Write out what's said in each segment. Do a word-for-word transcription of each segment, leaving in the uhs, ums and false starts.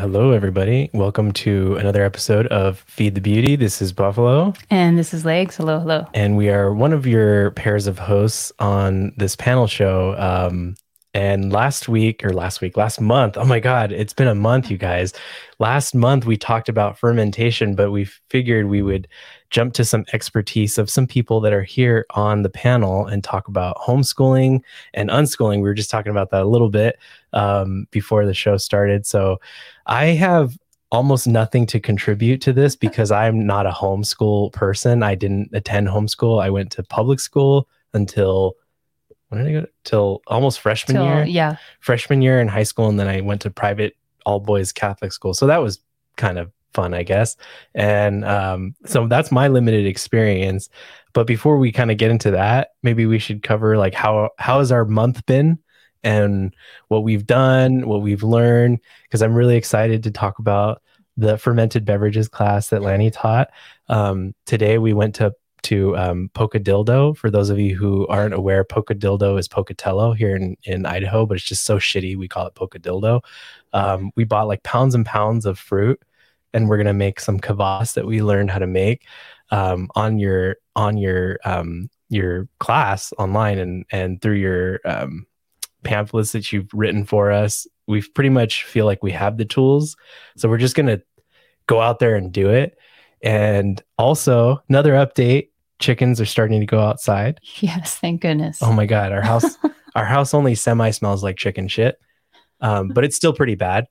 hello, everybody. Welcome to another episode of Feed the Beauty. This is Buffalo. And this is Legs. Hello, hello. And we are one of your pairs of hosts on this panel show. Um, and last week, or last week, last month, oh my God, it's been a month, you guys. Last month, we talked about fermentation, but we figured we would jump to some expertise of some people that are here on the panel and talk about homeschooling and unschooling. We were just talking about that a little bit um, before the show started. So I have almost nothing to contribute to this because I'm not a homeschool person. I didn't attend homeschool. I went to public school until when did I go? Till almost freshman Till, year. yeah. Freshman year in high school, and then I went to private all boys Catholic school. So that was kind of fun, I guess. And um, so that's my limited experience. But before we kind of get into that, maybe we should cover like how how has our month been and what we've done, what we've learned, because I'm really excited to talk about the fermented beverages class that Lanny taught. Um, today we went to to um, Pocadildo. For those of you who aren't aware, Pocadildo is Pocatello here in, in Idaho, but it's just so shitty. We call it Pocadildo. Um, we bought like pounds and pounds of fruit, and we're going to make some kvass that we learned how to make um, on your on your um, your class online and and through your um, pamphlets that you've written for us. We pretty much feel like we have the tools, so we're just going to go out there and do it. And also another update, chickens are starting to go outside. Yes, thank goodness. Oh my God, our house our house only semi smells like chicken shit, um, but it's still pretty bad.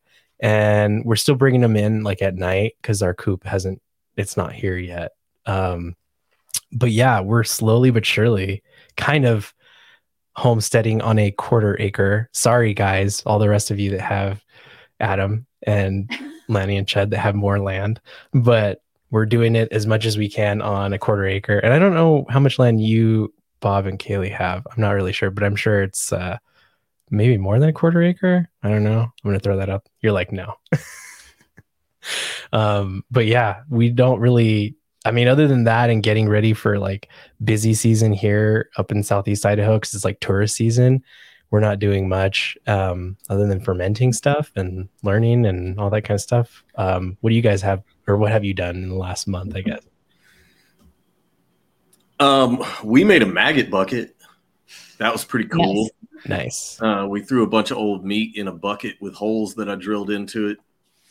And we're still bringing them in like at night because our coop hasn't, it's not here yet. Um, but yeah, we're slowly but surely kind of homesteading on a quarter acre. Sorry, guys, all the rest of you that have Adam and Lanny and Ched that have more land, but we're doing it as much as we can on a quarter acre. And I don't know how much land you, Bob, and Kaylee have. I'm not really sure, but I'm sure it's uh, maybe more than a quarter acre. I don't know. I'm going to throw that up. You're like, no. um, but yeah, we don't really, I mean, other than that and getting ready for like busy season here up in Southeast Idaho, because it's like tourist season, we're not doing much um, other than fermenting stuff and learning and all that kind of stuff. Um, what do you guys have, or what have you done in the last month, I guess? Um, we made a maggot bucket. That was pretty cool. Nice. nice. Uh, we threw a bunch of old meat in a bucket with holes that I drilled into it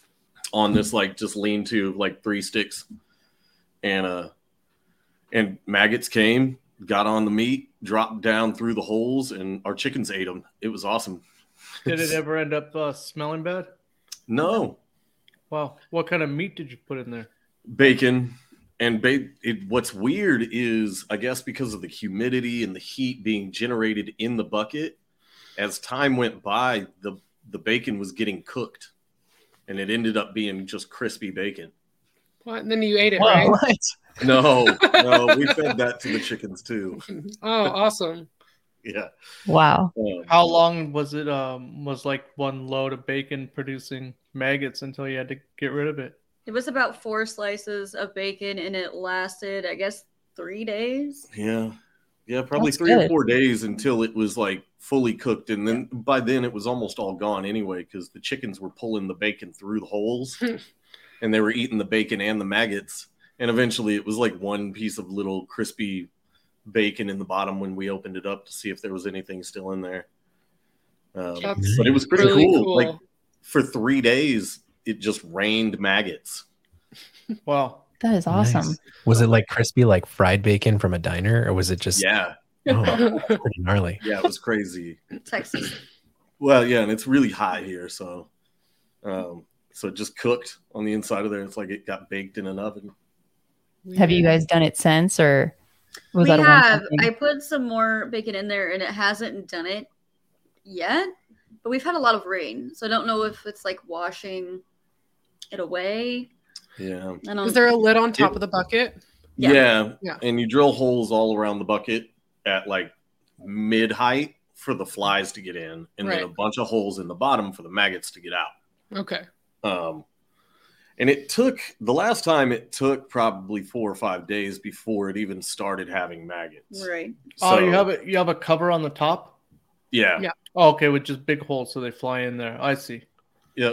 on this, like, just lean-to, like, three sticks. And uh, and maggots came, got on the meat, dropped down through the holes, and our chickens ate them. It was awesome. Did it ever end up uh, smelling bad? No. Wow. What kind of meat did you put in there? Bacon. And ba- it, what's weird is, I guess because of the humidity and the heat being generated in the bucket, as time went by, the, the bacon was getting cooked. And it ended up being just crispy bacon. What? And then you ate it, Whoa, right? What? No, no, we fed that to the chickens too. Oh, awesome. Yeah. Wow. Um, How long was it? Um, was like one load of bacon producing maggots until you had to get rid of it? It was about four slices of bacon, and it lasted, I guess, three days. Yeah. Yeah, probably That's three good. or four days until it was like fully cooked. And then by then it was almost all gone anyway, because the chickens were pulling the bacon through the holes and they were eating the bacon and the maggots. And eventually it was like one piece of little crispy bacon in the bottom when we opened it up to see if there was anything still in there. Um, That's but it was pretty really cool. cool. Like for three days, it just rained maggots. Wow. That is awesome. Nice. Was it like crispy, like fried bacon from a diner, or was it just? Yeah. Oh, that's pretty gnarly. Yeah, it was crazy. Texas. Well, yeah, and it's really hot here, so um, so it just cooked on the inside of there. It's like it got baked in an oven. Have you guys done it since, or was we that a have. one-time thing? I put some more bacon in there, and it hasn't done it yet. But we've had a lot of rain, so I don't know if it's like washing it away. Yeah. I don't. Is there a lid on top It- of the bucket? Yeah. yeah. Yeah. And you drill holes all around the bucket at like mid height for the flies to get in, and then Right. a bunch of holes in the bottom for the maggots to get out. Okay. Um, and it took the last time it took probably four or five days before it even started having maggots. Right. Oh, So, you have it. You have a cover on the top. Yeah. Yeah. Oh, okay, with just big holes so they fly in there. I see. Yep.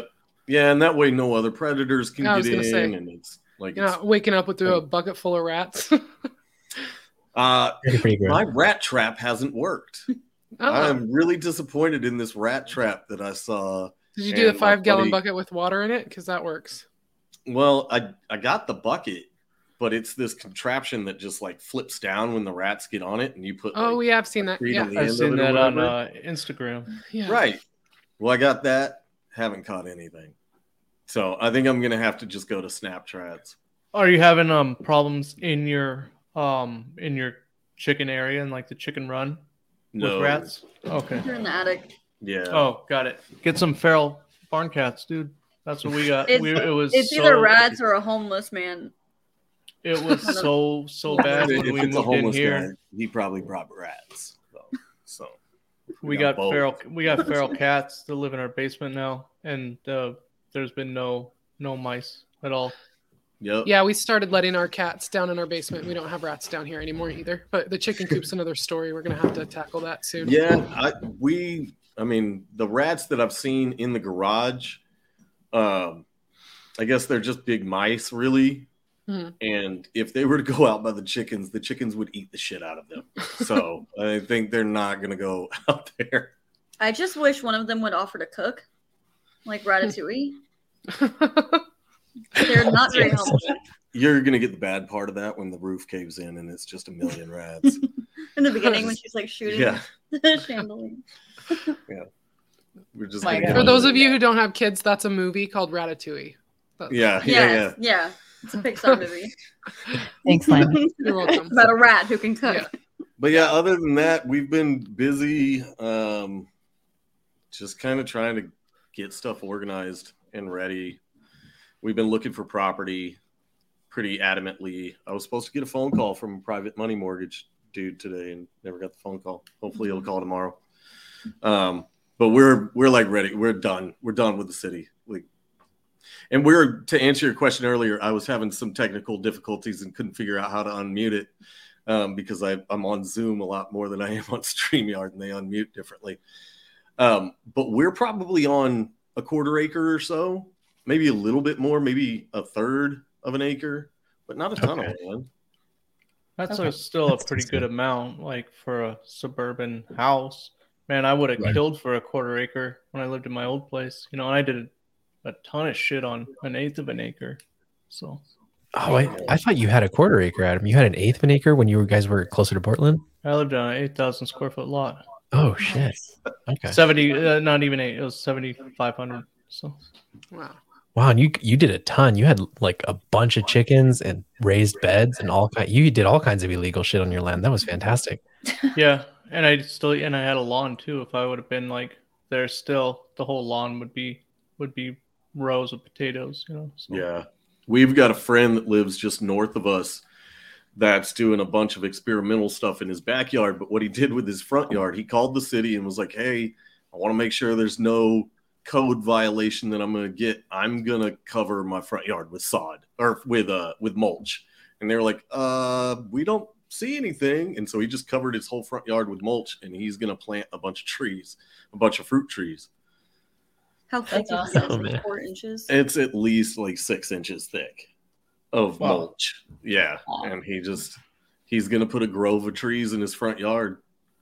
Yeah, and that way no other predators can I was get gonna in, say, and it's like You're it's, not waking up with a bucket full of rats. uh, Pretty, pretty good. my rat trap hasn't worked. Oh, I'm really disappointed in this rat trap that I saw. did you do the and my five gallon buddy- bucket with water in it? Because that works. Well, I I got the bucket, but it's this contraption that just like flips down when the rats get on it, and you put. Oh, like, we have seen that. treat Yeah. on the I've end of seen it or that on whatever. uh, Instagram. yeah. Right. Well, I got that. Haven't caught anything. So I think I'm gonna have to just go to snap traps. Are you having um problems in your um in your chicken area and like the chicken run No. with rats? Okay. You're in the attic. Yeah. Oh, got it. Get some feral barn cats, dude. That's what we got. It's, we, it was it's so, either rats or a homeless man. It was so so bad If when we it's a moved in homeless here. guy, he probably brought rats. So, so. We got got both. feral we got feral cats that live in our basement now, and uh, there's been no no mice at all. Yep. Yeah, we started letting our cats down in our basement. We don't have rats down here anymore either. But the chicken coop's another story. We're gonna have to tackle that soon. Yeah, I we I mean the rats that I've seen in the garage, um, I guess they're just big mice, really. Mhm. And if they were to go out by the chickens, the chickens would eat the shit out of them. So I think they're not gonna go out there. I just wish one of them would offer to cook, like Ratatouille. They're not very Yes. helpful. You're gonna get the bad part of that when the roof caves in and it's just a million rats. In the beginning, when she's like shooting Yeah, the chandelier. we're just My gonna God. get For on those there. of you who don't have kids, that's a movie called Ratatouille. That's- Yeah, yeah, yeah. Yes, yeah. It's a Pixar movie. Thanks, Lana. You're welcome. About a rat who can cook. Yeah. But yeah, other than that, we've been busy, um, just kind of trying to get stuff organized and ready. We've been looking for property pretty adamantly. I was supposed to get a phone call from a private money mortgage dude today and never got the phone call. Hopefully he'll call tomorrow. Um, but we're we're like ready. We're done. We're done with the city. Like, and we're to answer your question earlier. I was having some technical difficulties and couldn't figure out how to unmute it. Um, because I, I'm on Zoom a lot more than I am on StreamYard, and they unmute differently. Um, but we're probably on a quarter acre or so, maybe a little bit more, maybe a third of an acre, but not a ton Okay. of land. That's Okay. a, still a That's pretty good decent. amount, like for a suburban house. Man, I would have Right. killed for a quarter acre when I lived in my old place. You know, and I did a ton of shit on an eighth of an acre. So Oh, I, I thought you had a quarter acre, Adam. You had an eighth of an acre when you guys were closer to Portland? I lived on an eight thousand square foot lot. Oh, shit. Okay. seventy, uh, not even eight. It was seventy-five hundred. So Wow. Wow, and you you did a ton. You had like a bunch of chickens and raised beds and all kind. You did all kinds of illegal shit on your land. That was fantastic. yeah, and I still and I had a lawn too. If I would have been like there, still the whole lawn would be would be rows of potatoes. You know. So. Yeah. We've got a friend that lives just north of us that's doing a bunch of experimental stuff in his backyard. But what he did with his front yard, he called the city and was like, hey, I want to make sure there's no code violation that I'm going to get. I'm going to cover my front yard with sod or with uh with mulch. And they're like, uh, we don't see anything. And so he just covered his whole front yard with mulch, and he's going to plant a bunch of trees, a bunch of fruit trees. How thick That's is it? awesome, Like man. four inches? It's at least like six inches thick of Wow. mulch. Yeah. Wow. And he just, he's going to put a grove of trees in his front yard.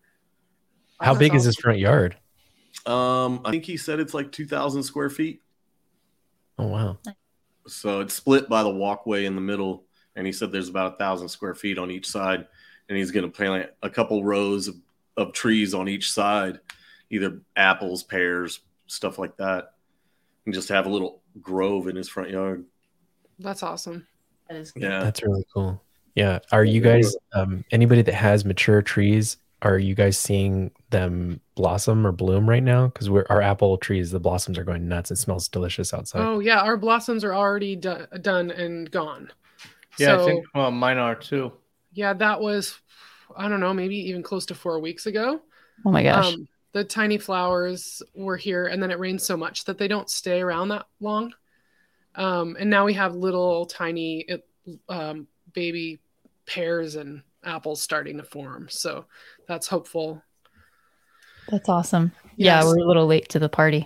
How That's big is awesome. his front yard? Um, I think he said it's like two thousand square feet. Oh, wow. So it's split by the walkway in the middle. And he said there's about a thousand square feet on each side. And he's going to plant a couple rows of, of trees on each side, either apples, pears, stuff like that. And just have a little grove in his front yard. That's awesome. That is good. Yeah. That's really cool. Yeah. Are you guys, um, anybody that has mature trees, are you guys seeing them blossom or bloom right now? Because we're our apple trees, the blossoms are going nuts. It smells delicious outside. Oh yeah, our blossoms are already do- done and gone. Yeah, So, I think well, mine are too. yeah, that was, I don't know, maybe even close to four weeks ago. Oh my gosh. Um, the tiny flowers were here, and then it rained so much that they don't stay around that long. Um, and now we have little tiny um, baby pears and apples starting to form. So that's hopeful. That's awesome. Yeah, Yes. we're a little late to the party.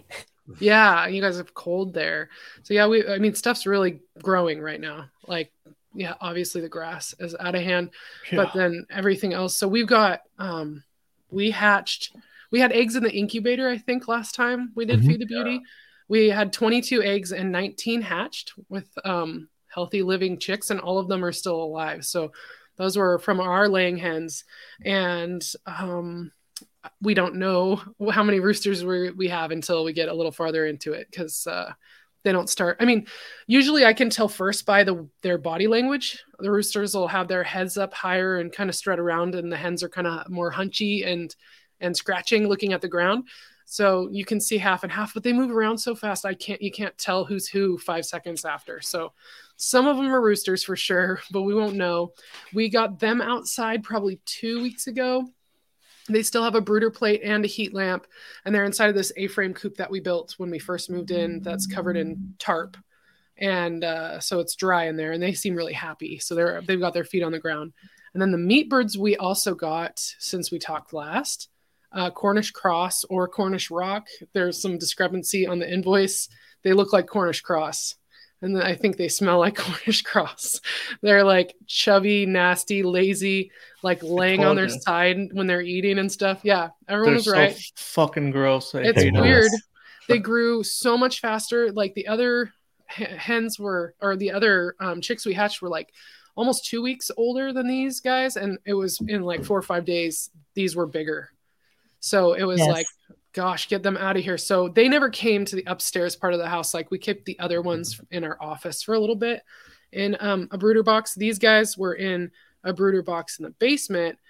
Yeah, you guys have cold there. So yeah, we I mean stuff's really growing right now. Like yeah, obviously the grass is out of hand, Yeah. but then everything else. So we've got um we hatched we had eggs in the incubator, I think last time we did Mhm. Feed the Beauty. We had twenty-two eggs and nineteen hatched with um healthy living chicks, and all of them are still alive. So those were from our laying hens. And um we don't know how many roosters we, we have until we get a little farther into it, because uh, they don't start. I mean, usually I can tell first by the their body language. The roosters will have their heads up higher and kind of strut around, and the hens are kind of more hunchy and and scratching, looking at the ground. So you can see half and half, but they move around so fast I can't you can't tell who's who five seconds after. So some of them are roosters for sure, but we won't know. We got them outside probably two weeks ago. They still have a brooder plate and a heat lamp, and they're inside of this A-frame coop that we built when we first moved in that's covered in tarp. And uh, so it's dry in there, and they seem really happy. So they're, they've got their feet on the ground. And then the meat birds we also got since we talked last, uh, Cornish cross or Cornish rock. There's some discrepancy on the invoice. They look like Cornish cross. And then I think they smell like Cornish cross. They're like chubby, nasty, lazy, like laying on their you. side when they're eating and stuff. Yeah, everyone They're was so right. fucking gross. I It's hate them. weird. They grew so much faster. Like the other h- hens were, or the other um, chicks we hatched were like almost two weeks older than these guys. And it was in like four or five days, these were bigger. So it was Yes. like, gosh, get them out of here. So they never came to the upstairs part of the house. Like we kept the other ones in our office for a little bit in um, a brooder box. These guys were in a brooder box in the basement.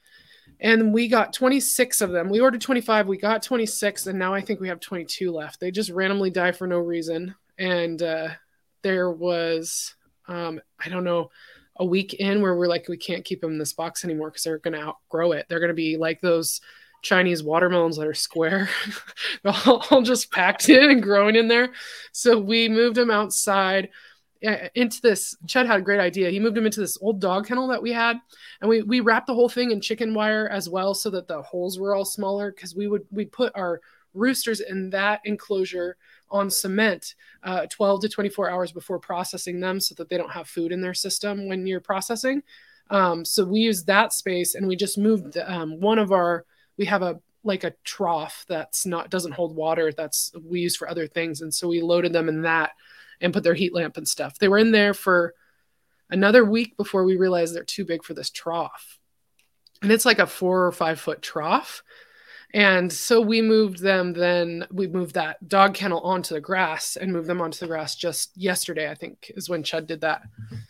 And we got twenty-six of them. We ordered twenty-five. We got twenty-six. And now I think we have twenty-two left. They just randomly die for no reason. And uh, there was, um, I don't know, a week in where we're like, we can't keep them in this box anymore because they're going to outgrow it. They're going to be like those Chinese watermelons that are square, all, all just packed in and growing in there. So we moved them outside uh, into this. Chud had a great idea. He moved them into this old dog kennel that we had, and we we wrapped the whole thing in chicken wire as well, so that the holes were all smaller. Because we would we put our roosters in that enclosure on cement uh, twelve to twenty-four hours before processing them, so that they don't have food in their system when you're processing. Um, so we used that space, and we just moved um, one of our. We have a like a trough that's not doesn't hold water that's we use for other things, and so we loaded them in that and put their heat lamp and stuff. They were in there for another week before we realized they're too big for this trough, and it's like a four or five foot trough. And so we moved them. Then we moved that dog kennel onto the grass and moved them onto the grass just yesterday, I think, is when Chud did that.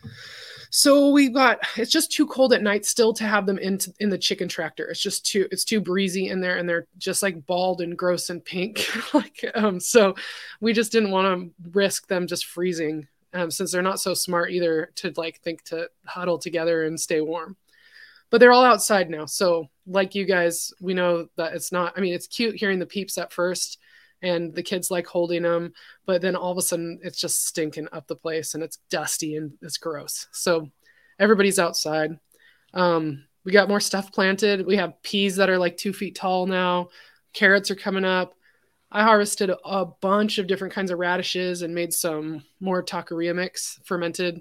So we got, it's just too cold at night still to have them in, in the chicken tractor. It's just too, it's too breezy in there, and they're just like bald and gross and pink. like, um, so we just didn't want to risk them just freezing um, since they're not so smart either to like think to huddle together and stay warm. But they're all outside now. So like you guys, we know that it's not, I mean, it's cute hearing the peeps at first, and the kids like holding them, but then all of a sudden it's just stinking up the place, and it's dusty and it's gross. So everybody's outside. Um, we got more stuff planted. We have peas that are like two feet tall now. Carrots are coming up. I harvested a, a bunch of different kinds of radishes and made some more taqueria mix fermented.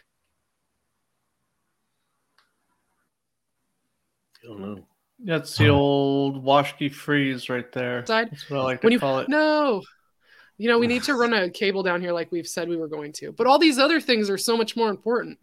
I don't know. That's the old Washki freeze right there. Side. That's what I like to When you call it. no, you know, we need to run a cable down here like we've said we were going to. But all these other things are so much more important.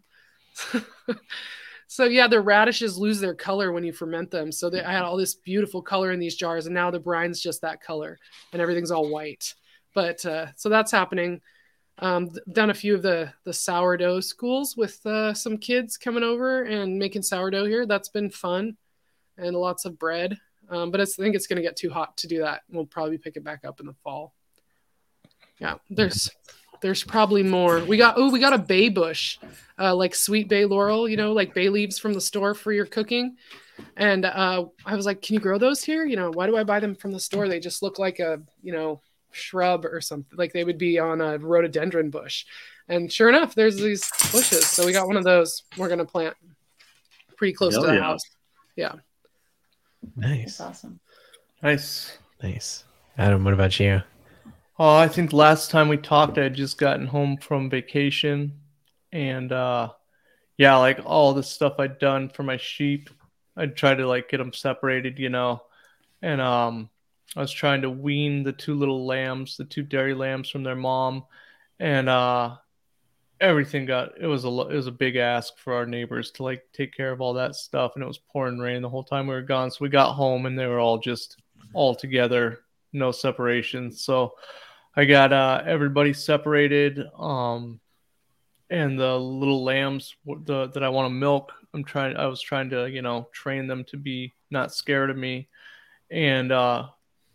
So yeah, the radishes lose their color when you ferment them. So they, I had all this beautiful color in these jars, and now the brine's just that color, and everything's all white. But uh, so that's happening. Um, done a few of the the sourdough schools with uh, some kids coming over and making sourdough here. That's been fun, and lots of bread. Um, but it's, I think it's going to get too hot to do that. We'll probably pick it back up in the fall. Yeah, there's there's probably more. We got oh we got a bay bush, uh, like sweet bay laurel, you know, like bay leaves from the store for your cooking. And uh, I was like, can you grow those here? You know, why do I buy them from the store? They just look like a, you know, shrub or something. Like they would be on a rhododendron bush. And sure enough, there's these bushes. So we got one of those. We're gonna plant pretty close Hell to the yeah. house. Yeah. Nice. That's awesome. Nice. Nice. Adam, what about you? Oh, I think last time we talked, I had just gotten home from vacation, and uh, yeah, like all the stuff I'd done for my sheep, I'd try to like get them separated, you know, and um, I was trying to wean the two little lambs, the two dairy lambs from their mom, and uh, everything got it was a it was a big ask for our neighbors to like take care of all that stuff, and it was pouring rain the whole time we were gone. So we got home and they were all just all together, no separation. So I got uh, everybody separated, um, and the little lambs the, that I want to milk, I'm trying. I was trying to, you know, train them to be not scared of me, and uh,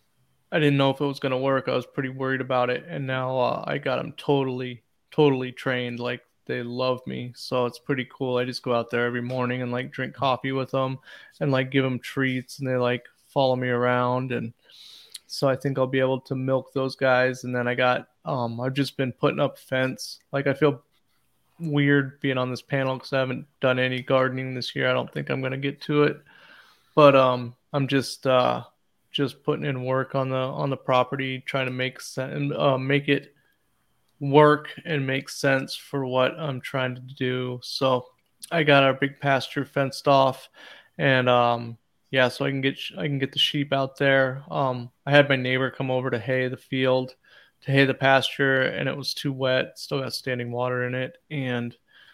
I didn't know if it was going to work. I was pretty worried about it, and now uh, I got them totally, totally trained. Like they love me, so it's pretty cool. I just go out there every morning and like drink coffee with them, and like give them treats, and they like follow me around and. So I think I'll be able to milk those guys. And then I got, um, I've just been putting up fence. Like I feel weird being on this panel because I haven't done any gardening this year. I don't think I'm going to get to it, but um, I'm just uh, just putting in work on the on the property, trying to make sense, uh, make it work and make sense for what I'm trying to do. So I got our big pasture fenced off, and um. Yeah, so I can get I can get the sheep out there. Um, I had my neighbor come over to hay the field, to hay the pasture, and it was too wet. Still got standing water in it, and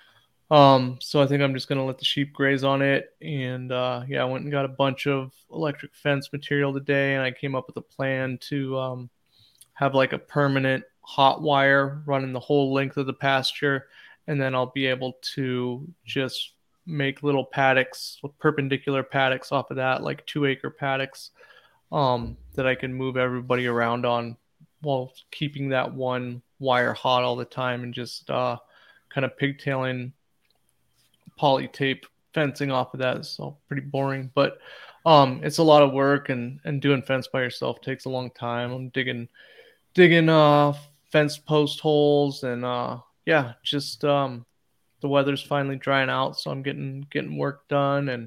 um, so I think I'm just gonna let the sheep graze on it. And uh, yeah, I went and got a bunch of electric fence material today, and I came up with a plan to um, have like a permanent hot wire running the whole length of the pasture, and then I'll be able to just make little paddocks, perpendicular paddocks off of that, like two acre paddocks, um, that I can move everybody around on while keeping that one wire hot all the time, and just uh, kind of pigtailing poly tape fencing off of that. It's all pretty boring, but um, it's a lot of work, and, and doing fence by yourself takes a long time. I'm digging, digging uh, fence post holes, and uh, yeah, just um, the weather's finally drying out, so I'm getting getting work done, and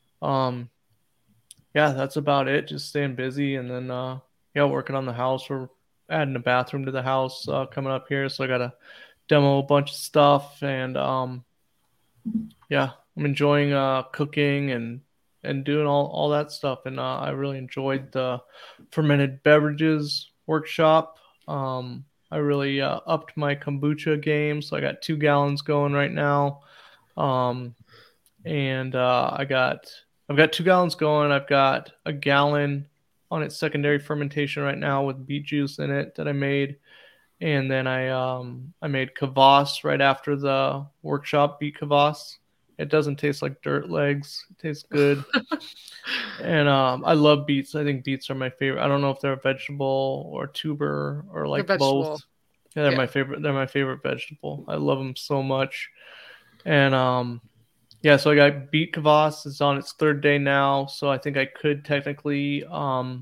um yeah, that's about it. Just staying busy, and then uh yeah, working on the house. We're adding a bathroom to the house uh, coming up here, so I gotta demo a bunch of stuff, and um yeah, I'm enjoying uh cooking and and doing all all that stuff, and uh, I really enjoyed the fermented beverages workshop. um I really uh, upped my kombucha game, so I got two gallons going right now, um, and uh, I got I've got two gallons going. I've got a gallon on its secondary fermentation right now with beet juice in it that I made, and then I um, I made kvass right after the workshop. Beet kvass. It doesn't taste like dirt legs. It tastes good. And um, I love beets. I think beets are my favorite. I don't know if they're a vegetable or tuber or like both. Yeah, they're yeah. my favorite. They're my favorite vegetable. I love them so much. And um, yeah, so I got beet kvass. It's on its third day now, so I think I could technically um,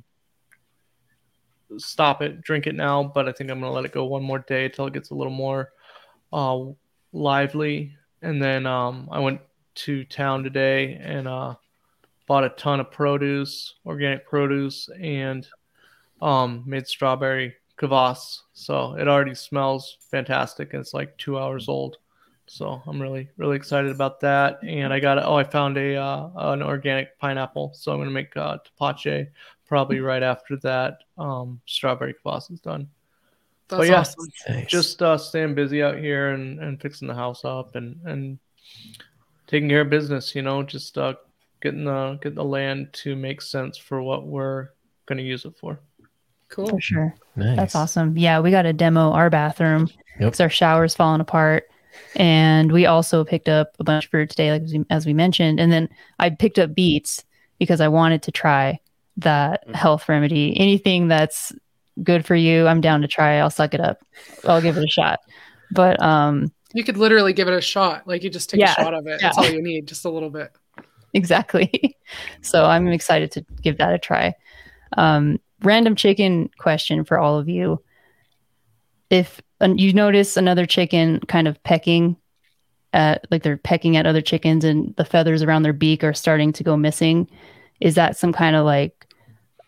stop it, drink it now, but I think I'm gonna let it go one more day until it gets a little more uh, lively. And then um, I went to town today and uh, bought a ton of produce, organic produce, and um, made strawberry kvass. So it already smells fantastic, and it's like two hours old. So I'm really, really excited about that. And I got, oh, I found a uh, an organic pineapple. So I'm going to make uh, tapache probably right after that um, strawberry kvass is done. That's but yeah, awesome. Nice. just uh, staying busy out here and, and fixing the house up and, and taking care of business, you know, just uh, getting the getting the land to make sense for what we're going to use it for. Cool. For sure. Nice. That's awesome. Yeah, we got to demo our bathroom because Yep. our shower's falling apart. And we also picked up a bunch of fruit today, like as we, as we mentioned. And then I picked up beets because I wanted to try that health remedy. Anything that's good for you, I'm down to try. I'll suck it up. I'll give it a shot. But um, You could literally give it a shot. Like you just take Yeah, a shot of it. yeah. That's all you need, just a little bit. exactly. So I'm excited to give that a try. Um, random chicken question for all of you. If uh, you notice another chicken kind of pecking at, like they're pecking at other chickens and the feathers around their beak are starting to go missing, is that some kind of like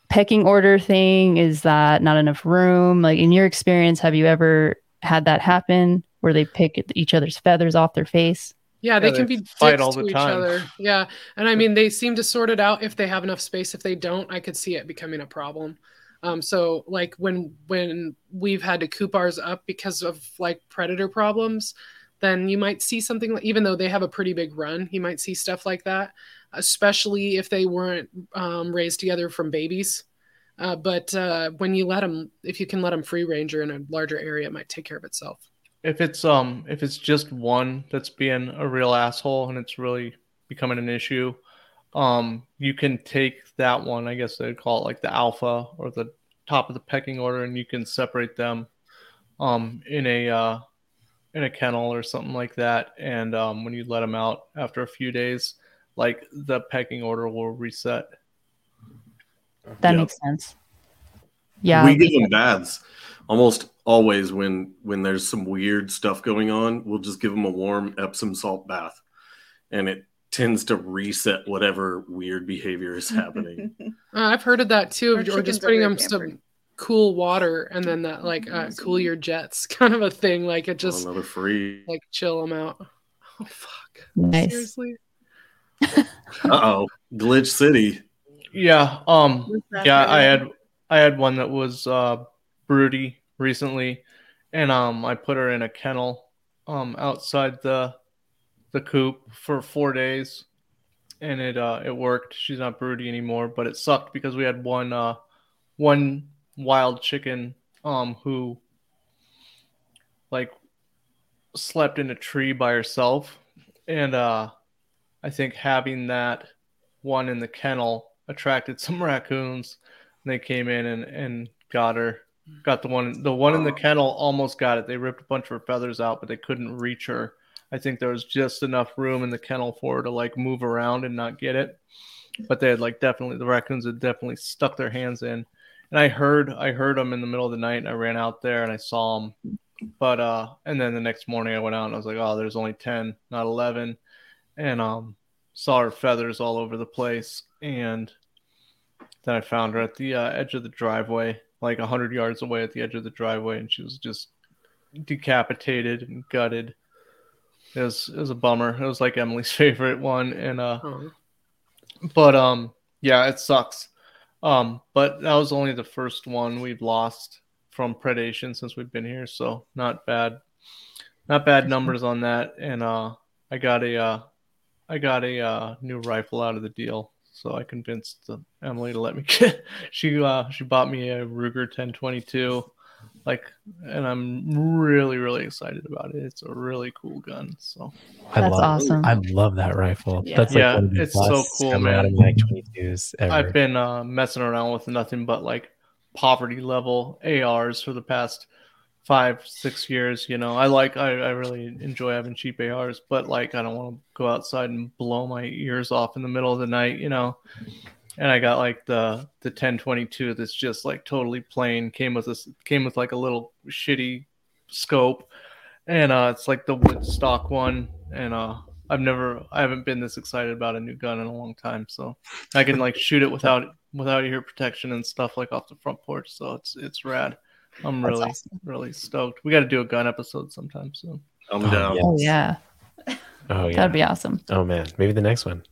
pecking order thing? Is that not enough room? Like in your experience, have you ever had that happen where they pick each other's feathers off their face? Yeah, they Yeah, can they be fight dicks all to the each time. other. Yeah, and I mean, they seem to sort it out if they have enough space. If they don't, I could see it becoming a problem. Um, so like when when we've had to coop ours up because of like predator problems, then you might see something like, even though they have a pretty big run, you might see stuff like that, especially if they weren't um, raised together from babies. Uh, but uh, when you let them, if you can let them free range or in a larger area, it might take care of itself. If it's um if it's just one that's being a real asshole and it's really becoming an issue, um you can take that one, I guess they'd call it like the alpha or the top of the pecking order, and you can separate them um in a uh in a kennel or something like that. And um when you let them out after a few days, like the pecking order will reset. That Yep. makes sense. Yeah. We give them baths almost always when when there's some weird stuff going on. We'll just give them a warm Epsom salt bath, and it tends to reset whatever weird behavior is happening. Uh, I've heard of that too, Our or chickens just are putting very them some pampered. cool water and then that like uh, cool your jets kind of a thing. Like it just Another free. like chill them out. Oh fuck! Nice. Seriously? Uh oh, Glitch City. Yeah, um What's that yeah, for? I had I had one that was uh broody recently, and um I put her in a kennel um outside the the coop for four days, and it uh it worked. She's not broody anymore, but it sucked because we had one uh one wild chicken um who like slept in a tree by herself, and uh I think having that one in the kennel attracted some raccoons, and they came in and, and got her. Got the one the one in the kennel almost got it. They ripped a bunch of her feathers out, but they couldn't reach her. I think there was just enough room in the kennel for her to like move around and not get it. But they had like definitely the raccoons had definitely stuck their hands in. And I heard I heard them in the middle of the night, and I ran out there and I saw them. But uh and then the next morning I went out and I was like, oh, there's only ten, not eleven. And um saw her feathers all over the place, and then I found her at the uh, edge of the driveway, like a hundred yards away at the edge of the driveway, and she was just decapitated and gutted. It was it was a bummer. It was like Emily's favorite one, and uh, Oh. but um, yeah, it sucks. Um, but that was only the first one we've lost from predation since we've been here, so not bad, not bad numbers on that. And uh, I got a uh, I got a uh, new rifle out of the deal, so I convinced uh, Emily to let me get. she uh, she bought me a Ruger ten twenty-two, like, and I'm really really excited about it. It's a really cool gun. So I That's love, awesome. I love that rifle. Yeah. That's like Yeah, one of the it's so best cool, man. semi-automatic twenty-twos ever. I've been uh, messing around with nothing but like poverty level A Rs for the past five, six years. You know, I like, I, I really enjoy having cheap A Rs, but like, I don't want to go outside and blow my ears off in the middle of the night, you know? And I got like the, the ten twenty-two that's just like totally plain, came with this, came with like a little shitty scope. And uh, it's like the wood stock one. And uh, I've never, I haven't been this excited about a new gun in a long time. So I can like shoot it without, without ear protection and stuff like off the front porch. So it's, it's rad. I'm That's really, awesome. really stoked. We got to do a gun episode sometime soon. I'm Oh, down. yeah. Oh yeah, Oh yeah. that'd be awesome. Oh man, maybe the next one.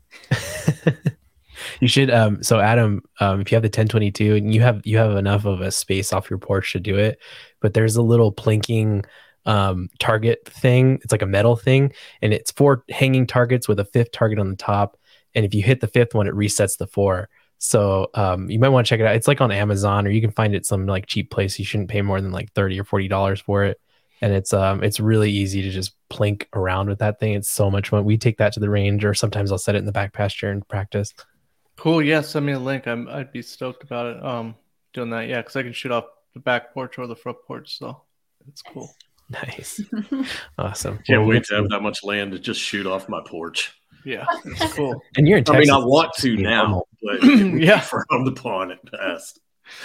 You should. Um. So Adam, um, if you have the ten twenty-two and you have you have enough of a space off your porch to do it, but there's a little plinking um target thing. It's like a metal thing, and it's four hanging targets with a fifth target on the top. And if you hit the fifth one, it resets the four. So um, you might want to check it out. It's like on Amazon, or you can find it some like cheap place. You shouldn't pay more than like thirty or forty dollars for it. And it's um it's really easy to just plink around with that thing. It's so much fun. We take that to the range, or sometimes I'll set it in the back pasture and practice. Cool. Yeah. Send me a link. I'm, I'd be stoked about it. Um, doing that. Yeah. Cause I can shoot off the back porch or the front porch. So it's cool. Nice. Awesome. Can't Well, wait to have that much land to just shoot off my porch. Yeah. It's cool. And you're in I Texas. mean, I want to It's now, normal. but it would Yeah. be frowned upon at best.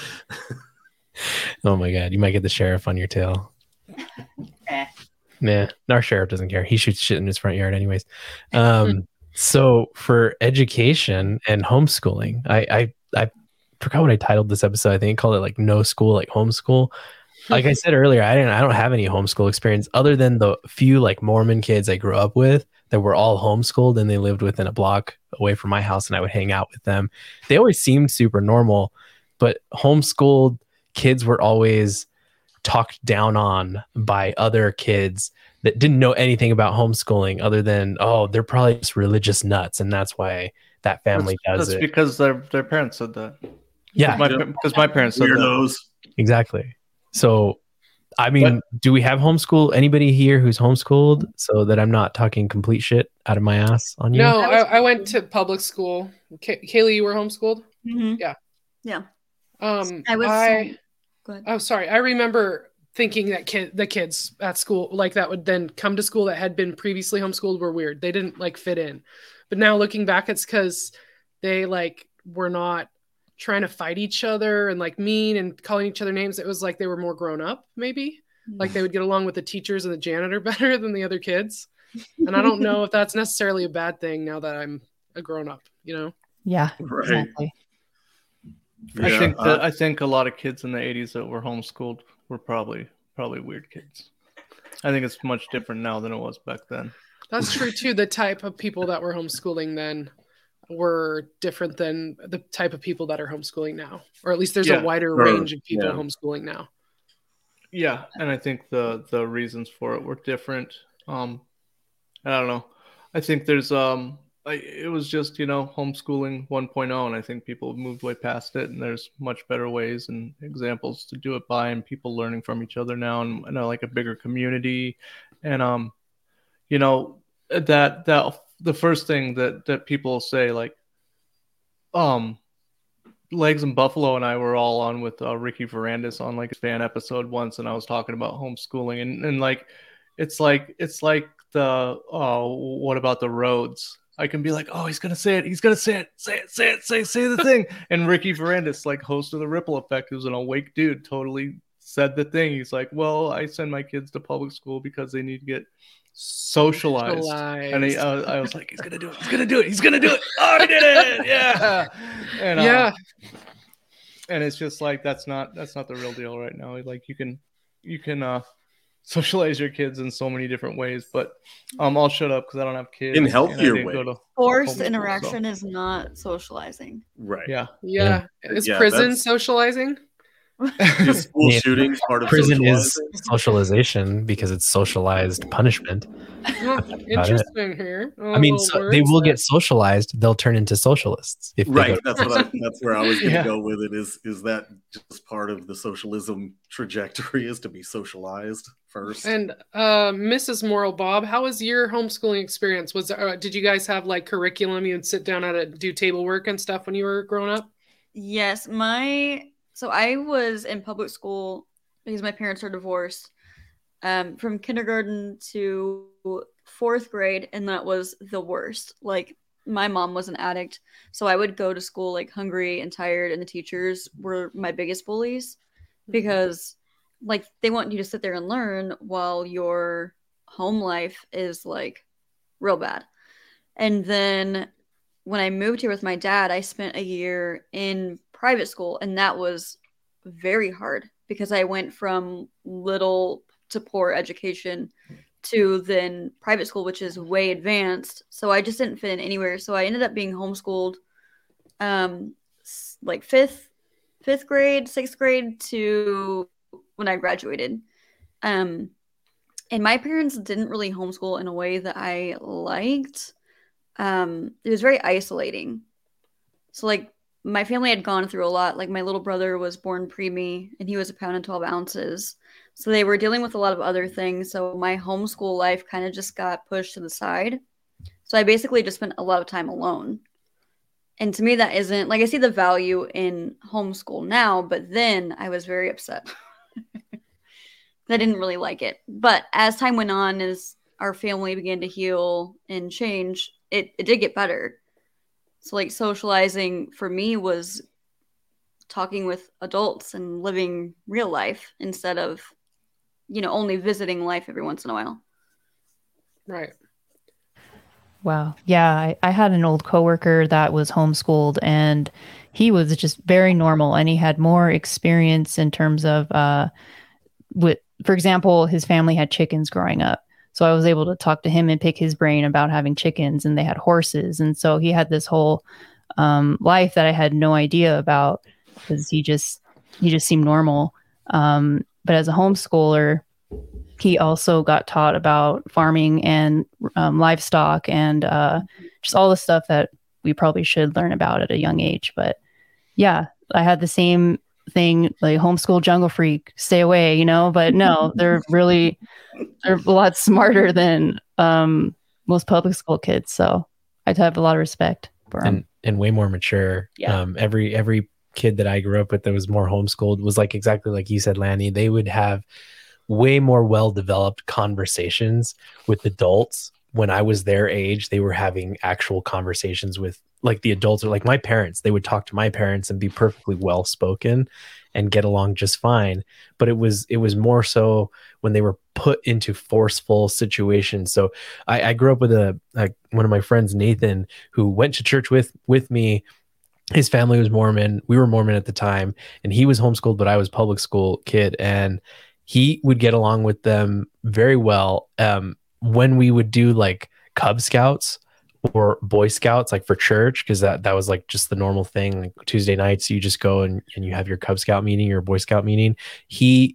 Oh my God. You might get the sheriff on your tail. Eh. Nah, our sheriff doesn't care. He shoots shit in his front yard anyways. Um, so for education and homeschooling, I, I, I forgot what I titled this episode. I think I called it like no school, like homeschool. Like I said earlier, I didn't I don't have any homeschool experience other than the few like Mormon kids I grew up with that were all homeschooled and they lived within a block away from my house and I would hang out with them. They always seemed super normal, but homeschooled kids were always talked down on by other kids that didn't know anything about homeschooling other than, oh, they're probably just religious nuts and that's why that family that's, does that's it. because their their parents said that. Yeah, my, because my parents said Weirdos. that. Exactly. So, I mean, But, do we have homeschool? Anybody here who's homeschooled so that I'm not talking complete shit out of my ass on you? No, I, I went to public school. Kay- Kaylee, you were homeschooled? Mhm. Yeah. Yeah. Um, I was. I, Go ahead. oh, sorry. I remember thinking that kid, the kids at school, like that would then come to school that had been previously homeschooled were weird. They didn't like fit in. But now looking back, it's because they like were not trying to fight each other and like mean and calling each other names. It was like they were more grown up, maybe. Like they would get along with the teachers and the janitor better than the other kids. And I don't know if that's necessarily a bad thing now that I'm a grown up, you know? Yeah, Right. exactly. I Yeah, think uh, that I think a lot of kids in the eighties that were homeschooled were probably probably weird kids. I think it's much different now than it was back then. That's true too. The type of people that were homeschooling then were different than the type of people that are homeschooling now, or at least there's Yeah, a wider sure, range of people yeah. homeschooling now. Yeah, and I think the the reasons for it were different. Um, I don't know. I think there's um, I, it was just you know homeschooling one point oh, and I think people have moved way past it, and there's much better ways and examples to do it by, and people learning from each other now, and, and uh, like a bigger community, and um, you know that that the first thing that that people say like, um. Legs and Buffalo and I were all on with uh, Ricky Varandas on like a fan episode once, and I was talking about homeschooling and, and like it's like it's like the oh what about the roads? I can be like, oh, he's gonna say it, he's gonna say it, say it, say it, say say the thing. And Ricky Varandas, like host of the Ripple Effect, who's an awake dude, totally said the thing. He's like, well, I send my kids to public school because they need to get socialized. Socialized. And he, uh, I was like, he's gonna do it, he's gonna do it, he's gonna do it. Oh, he did it, yeah. And uh, Yeah. and it's just like that's not that's not the real deal right now. Like you can you can uh socialize your kids in so many different ways, but um I'll shut up because I don't have kids. In and I healthier didn't go ways. to Forced homeschool, interaction so- is not socializing. Right. Yeah. Yeah. Is Yeah, prison that's- socializing? Is school Yeah. shootings part of Prison is socializing? socialization because it's socialized punishment. Huh, interesting here. I mean, Oh, so words they will there. get socialized. They'll turn into socialists if they Right. go- That's what I, that's where I was going to Yeah. go with it. Is is that just part of the socialism trajectory is to be socialized first? And uh, Missus Morrill Bob, how was your homeschooling experience? Was there, uh, did you guys have like curriculum? You'd sit down at a do table work and stuff when you were growing up? Yes, my so I was in public school because my parents are divorced. Um, from kindergarten to fourth grade, and that was the worst. Like my mom was an addict, so I would go to school like hungry and tired, and the teachers were my biggest bullies because like they want you to sit there and learn while your home life is like real bad. And then when I moved here with my dad, I spent a year in private school, and that was very hard because I went from little to poor education to then private school, which is way advanced. So I just didn't fit in anywhere. So I ended up being homeschooled um like fifth fifth grade, sixth grade to when I graduated. Um and my parents didn't really homeschool in a way that I liked. Um it was very isolating. So like my family had gone through a lot. Like my little brother was born preemie and he was a pound and twelve ounces. So they were dealing with a lot of other things. So my homeschool life kind of just got pushed to the side. So I basically just spent a lot of time alone. And to me, that isn't like I see the value in homeschool now, but then I was very upset. I didn't really like it. But as time went on, as our family began to heal and change, it, it did get better. So like socializing for me was talking with adults and living real life instead of, you know, only visiting life every once in a while. Right. Wow. Yeah, I, I had an old coworker that was homeschooled, and he was just very normal, and he had more experience in terms of uh with, for example, his family had chickens growing up. So I was able to talk to him and pick his brain about having chickens, and they had horses. And so he had this whole um, life that I had no idea about, because he just, he just seemed normal. Um, but as a homeschooler, he also got taught about farming and um, livestock and uh, just all the stuff that we probably should learn about at a young age. But yeah, I had the same thing, like homeschool jungle freak, stay away, you know, but no, they're really, they're a lot smarter than um, most public school kids. So I have a lot of respect for them. And, and way more mature. Yeah. Um, every, every kid that I grew up with that was more homeschooled was like exactly like you said, Lanny. They would have way more well-developed conversations with adults. When I was their age, they were having actual conversations with like the adults, or like my parents. They would talk to my parents and be perfectly well-spoken and get along just fine. But it was, it was more so when they were put into forceful situations. So I, I grew up with a, a, one of my friends, Nathan, who went to church with, with me. His family was Mormon. We were Mormon at the time, and he was homeschooled, but I was public school kid. And he would get along with them very well. Um, when we would do like Cub Scouts or Boy Scouts, like for church, because that, that was like just the normal thing. Like Tuesday nights, you just go and, and you have your Cub Scout meeting or Boy Scout meeting. He,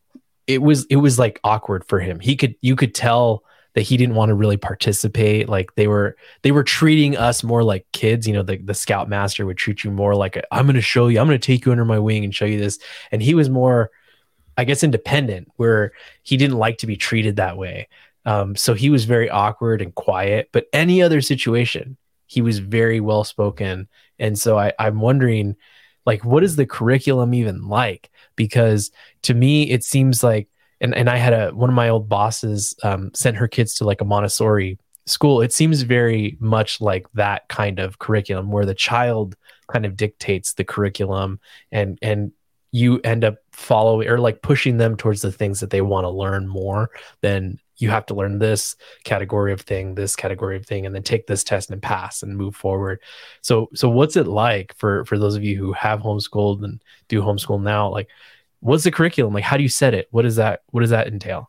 it was, it was like awkward for him. He could, you could tell that he didn't want to really participate. Like they were, they were treating us more like kids. You know, the, the Scout master would treat you more like, a, I'm going to show you, I'm going to take you under my wing and show you this. And he was more, I guess, independent, where he didn't like to be treated that way. Um, so he was very awkward and quiet, but any other situation, he was very well spoken. And so I, I'm wondering, like, what is the curriculum even like? Because to me, it seems like, and, and I had a, one of my old bosses um, sent her kids to like a Montessori school. It seems very much like that kind of curriculum where the child kind of dictates the curriculum, and, and you end up following or like pushing them towards the things that they want to learn more than you have to learn this category of thing, this category of thing, and then take this test and pass and move forward. So, so what's it like for, for those of you who have homeschooled and do homeschool now? Like, what's the curriculum? Like, how do you set it? What does that, what does that entail?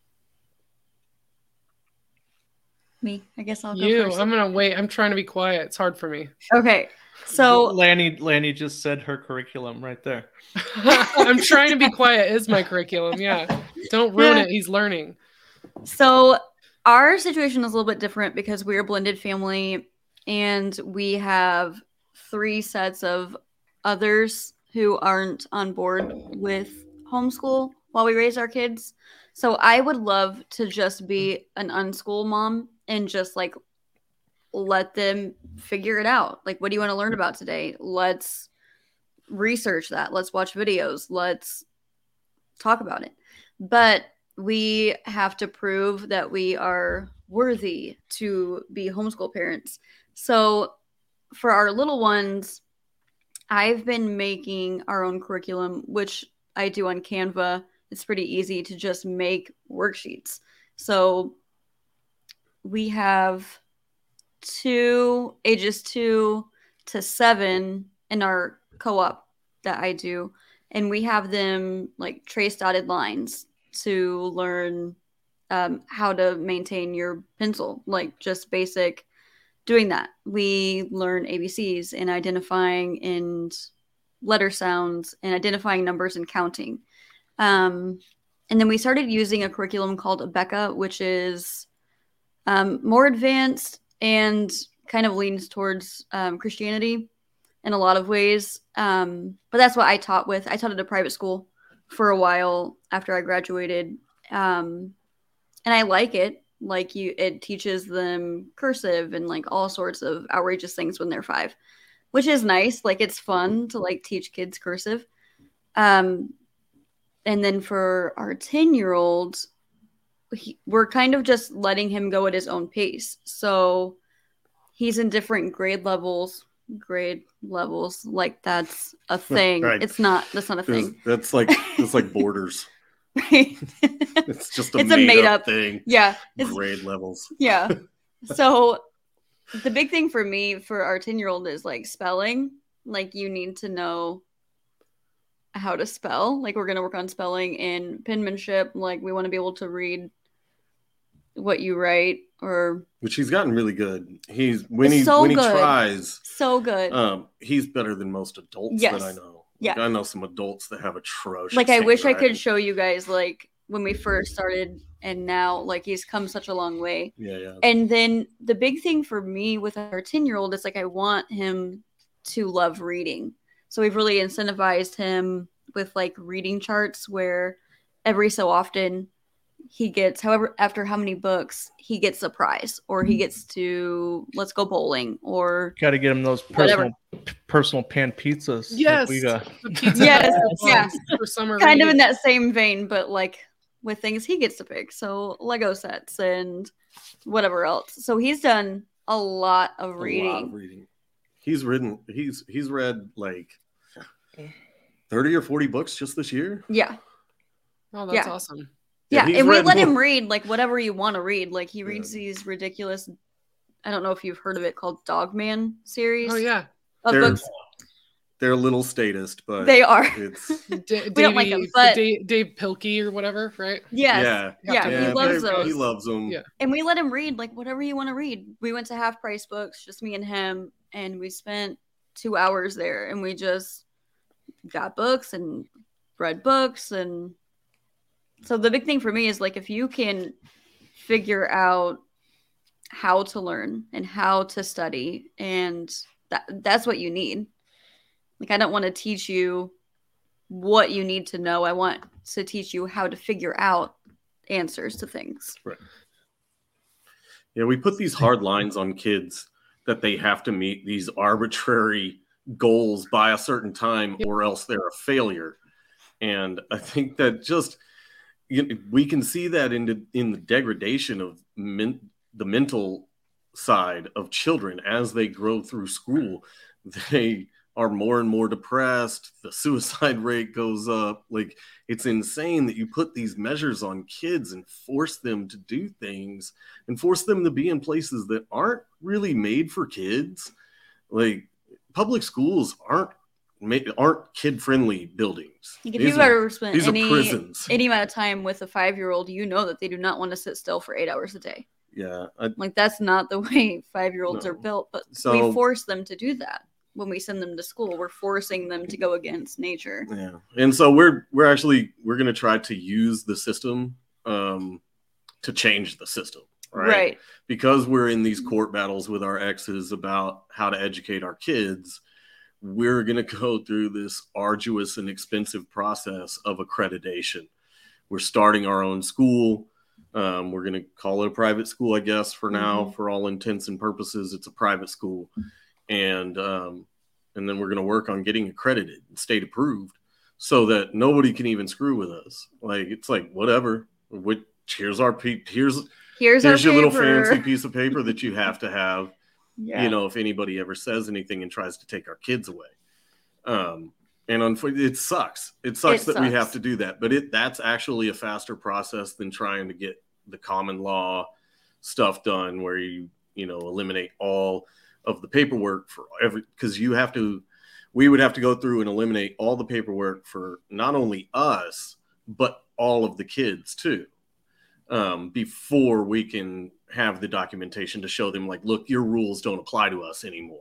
Me, I guess I'll go You, first. I'm gonna wait. I'm trying to be quiet. It's hard for me. Okay, so Lanny, Lanny just said her curriculum right there. I'm trying to be quiet is my curriculum. Yeah. Don't ruin Yeah. it. He's learning. So our situation is a little bit different because we're a blended family, and we have three sets of others who aren't on board with homeschool while we raise our kids. So I would love to just be an unschool mom and just like let them figure it out. Like, what do you want to learn about today? Let's research that. Let's watch videos. Let's talk about it. But we have to prove that we are worthy to be homeschool parents. So for our little ones, I've been making our own curriculum, which I do on Canva. It's pretty easy to just make worksheets. So we have two ages two to seven in our co-op that I do. And we have them like trace dotted lines to learn um, how to maintain your pencil, like just basic doing that. We learn A B Cs and identifying and letter sounds and identifying numbers and counting. Um, and then we started using a curriculum called Abeka, which is um, more advanced and kind of leans towards um, Christianity in a lot of ways. Um, but that's what I taught with. I taught at a private school for a while after I graduated. Um, and I like it. Like you, it teaches them cursive and like all sorts of outrageous things when they're five, which is nice. Like it's fun to like teach kids cursive. Um, and then for our ten year old, we're kind of just letting him go at his own pace. So he's in different grade levels, grade levels. Like that's a thing. Right. It's not, that's not a thing. That's like, it's like borders. Right. It's just a, It's made, a made up, up thing. Yeah. It's, Grade levels. yeah. So the big thing for me for our ten year old is like spelling. Like you need to know how to spell. Like we're going to work on spelling and penmanship. Like we want to be able to read what you write or Which he's gotten really good. He's when It's he so when he good. tries, so good. um, he's better than most adults Yes. that I know. Yeah. Like, I know some adults that have atrocious. Like I wish I handwriting. could show you guys like when we first started and now like he's come such a long way. Yeah, yeah. And then the big thing for me with our ten year old is like I want him to love reading. So we've really incentivized him with like reading charts where every so often he gets however after how many books he gets a prize or he gets to let's go bowling or Got to get him those Whatever. personal personal pan pizzas. that Yes. we got. The pizza Yes, Hut yeah. ones for summer kind of in reading. that same vein, but like with things he gets to pick. So Lego sets and whatever else. So he's done a lot of A lot reading. of reading. He's written. He's he's read like thirty or forty books just this year. Yeah. Oh, that's Yeah. awesome. Yeah. he's And we read let him more- read like whatever you want to read. Like he Yeah. reads these ridiculous, I don't know if you've heard of it called Dogman series. Oh yeah, Of They're, books. they're a little statist, but They are. it's D- We don't like Davey- him, but- Dave, Dave Pilkey or whatever, right? Yes. yeah, Yeah. Yeah, He loves they- those. He loves them. Yeah. And we let him read like whatever you want to read. We went to Half Price Books, just me and him, and we spent two hours there and we just got books and read books. And so the big thing for me is like if you can figure out how to learn and how to study, and that that's what you need. Like I don't want to teach you what you need to know. I want to teach you how to figure out answers to things. Yeah, we put these hard lines on kids that they have to meet these arbitrary goals by a certain time or else they're a failure. And I think that just you know, we can see that in the, in the degradation of men, the mental side of children as they grow through school. They are more and more depressed. The suicide rate goes up. Like, it's insane that you put these measures on kids and force them to do things and force them to be in places that aren't really made for kids. Like, public schools aren't aren't kid-friendly buildings. Like if These you've are- ever spent these are any prisons. any amount of time with a five year old, you know that they do not want to sit still for eight hours a day. Yeah, I, Like that's not the way five year olds No. are built. But So- we force them to do that when we send them to school. We're forcing them to go against nature. yeah. And so we're we're actually we're going to try to use the system um, to change the system, right? Right. Because we're in these court battles with our exes about how to educate our kids. We're going to go through this arduous and expensive process of accreditation. We're starting our own school. Um, we're going to call it a private school, I guess, for now. For all intents and purposes, it's a private school. And um, and then we're going to work on getting accredited and state approved so that nobody can even screw with us. Like, it's like, whatever. What, here's our pe- here's Here's, here's our your little paper. fancy piece of paper that you have to have. Yeah. You know, if anybody ever says anything and tries to take our kids away. Um, and unfortunately, it sucks. It sucks It that we sucks. have to do that, but it that's actually a faster process than trying to get the common law stuff done, where you you know eliminate all of the paperwork for every because you have to. We would have to go through and eliminate all the paperwork for not only us but all of the kids too, um, before we can have the documentation to show them, like, look, your rules don't apply to us anymore.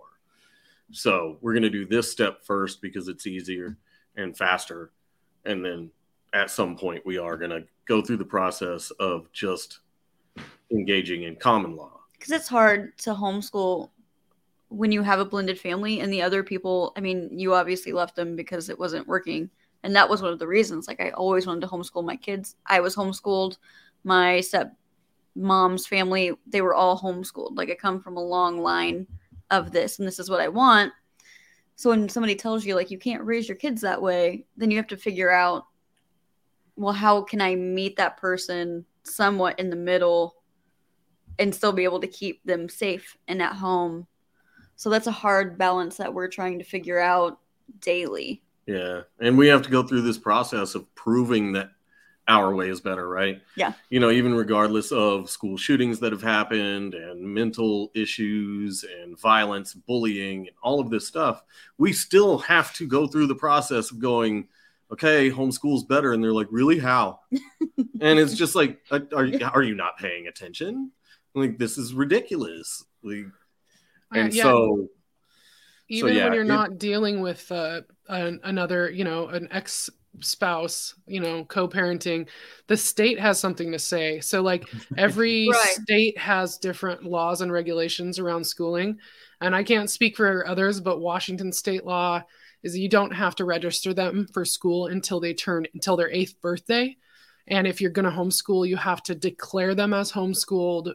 So we're going to do this step first because it's easier and faster. And then at some point we are going to go through the process of just engaging in common law. Because it's hard to homeschool when you have a blended family and the other people, I mean, you obviously left them because it wasn't working. And that was one of the reasons. Like, I always wanted to homeschool my kids. I was homeschooled. My step mom's family, they were all homeschooled. Like, I come from a long line of this, and this is what I want. So when somebody tells you, like, you can't raise your kids that way, then you have to figure out, well, how can I meet that person somewhat in the middle and still be able to keep them safe and at home? So that's a hard balance that we're trying to figure out daily. Yeah. And we have to go through this process of proving that our way is better, right? Yeah. You know, even regardless of school shootings that have happened and mental issues and violence, bullying, and all of this stuff, we still have to go through the process of going, okay, homeschool's better. And they're like, really? How? And it's just like, are, are you not paying attention? Like, this is ridiculous. Like, and Uh, yeah. so, Even so yeah, when you're it- not dealing with uh, an, another, you know, an ex spouse, you know, co-parenting, the state has something to say. So like every Right. state has different laws and regulations around schooling. And I can't speak for others, but Washington state law is you don't have to register them for school until they turn until their eighth birthday. And if you're going to homeschool, you have to declare them as homeschooled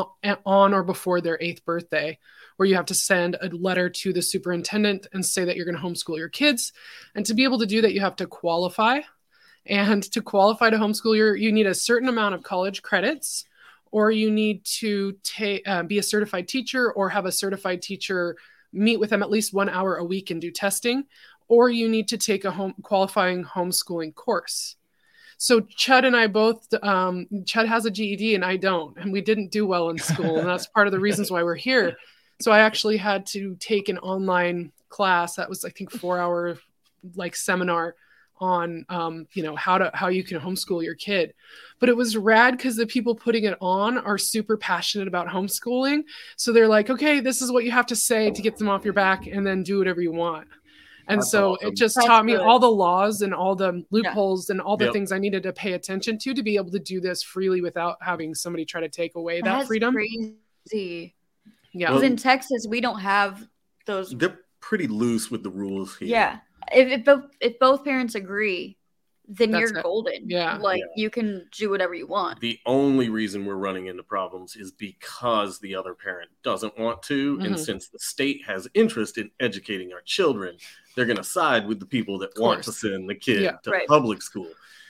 on or before their eighth birthday, where you have to send a letter to the superintendent and say that you're going to homeschool your kids. And to be able to do that, you have to qualify. And to qualify to homeschool, your, you need a certain amount of college credits, or you need to ta- uh, be a certified teacher or have a certified teacher meet with them at least one hour a week and do testing, or you need to take a home qualifying homeschooling course. So Chud and I both, um, Chud has a G E D and I don't, and we didn't do well in school. And that's part of the reasons why we're here. So I actually had to take an online class that was, I think, four hour like seminar on, um, you know, how to, how you can homeschool your kid. But it was rad because the people putting it on are super passionate about homeschooling. So they're like, okay, this is what you have to say to get them off your back, and then do whatever you want. And That's so awesome. it just That's taught me good. all the laws and all the loopholes and all the Yep. things I needed to pay attention to to be able to do this freely without having somebody try to take away that That's freedom. crazy. Yeah. Because in Texas, we don't have those. they're pretty loose with the rules here. Yeah. If, if, both, if both parents agree, then That's you're it. golden. Yeah. Like, Yeah. you can do whatever you want. The only reason we're running into problems is because the other parent doesn't want to. And Mhm. since the state has interest in educating our children, they're going to side with the people that want to course. send the kid Yeah. to Right. public school.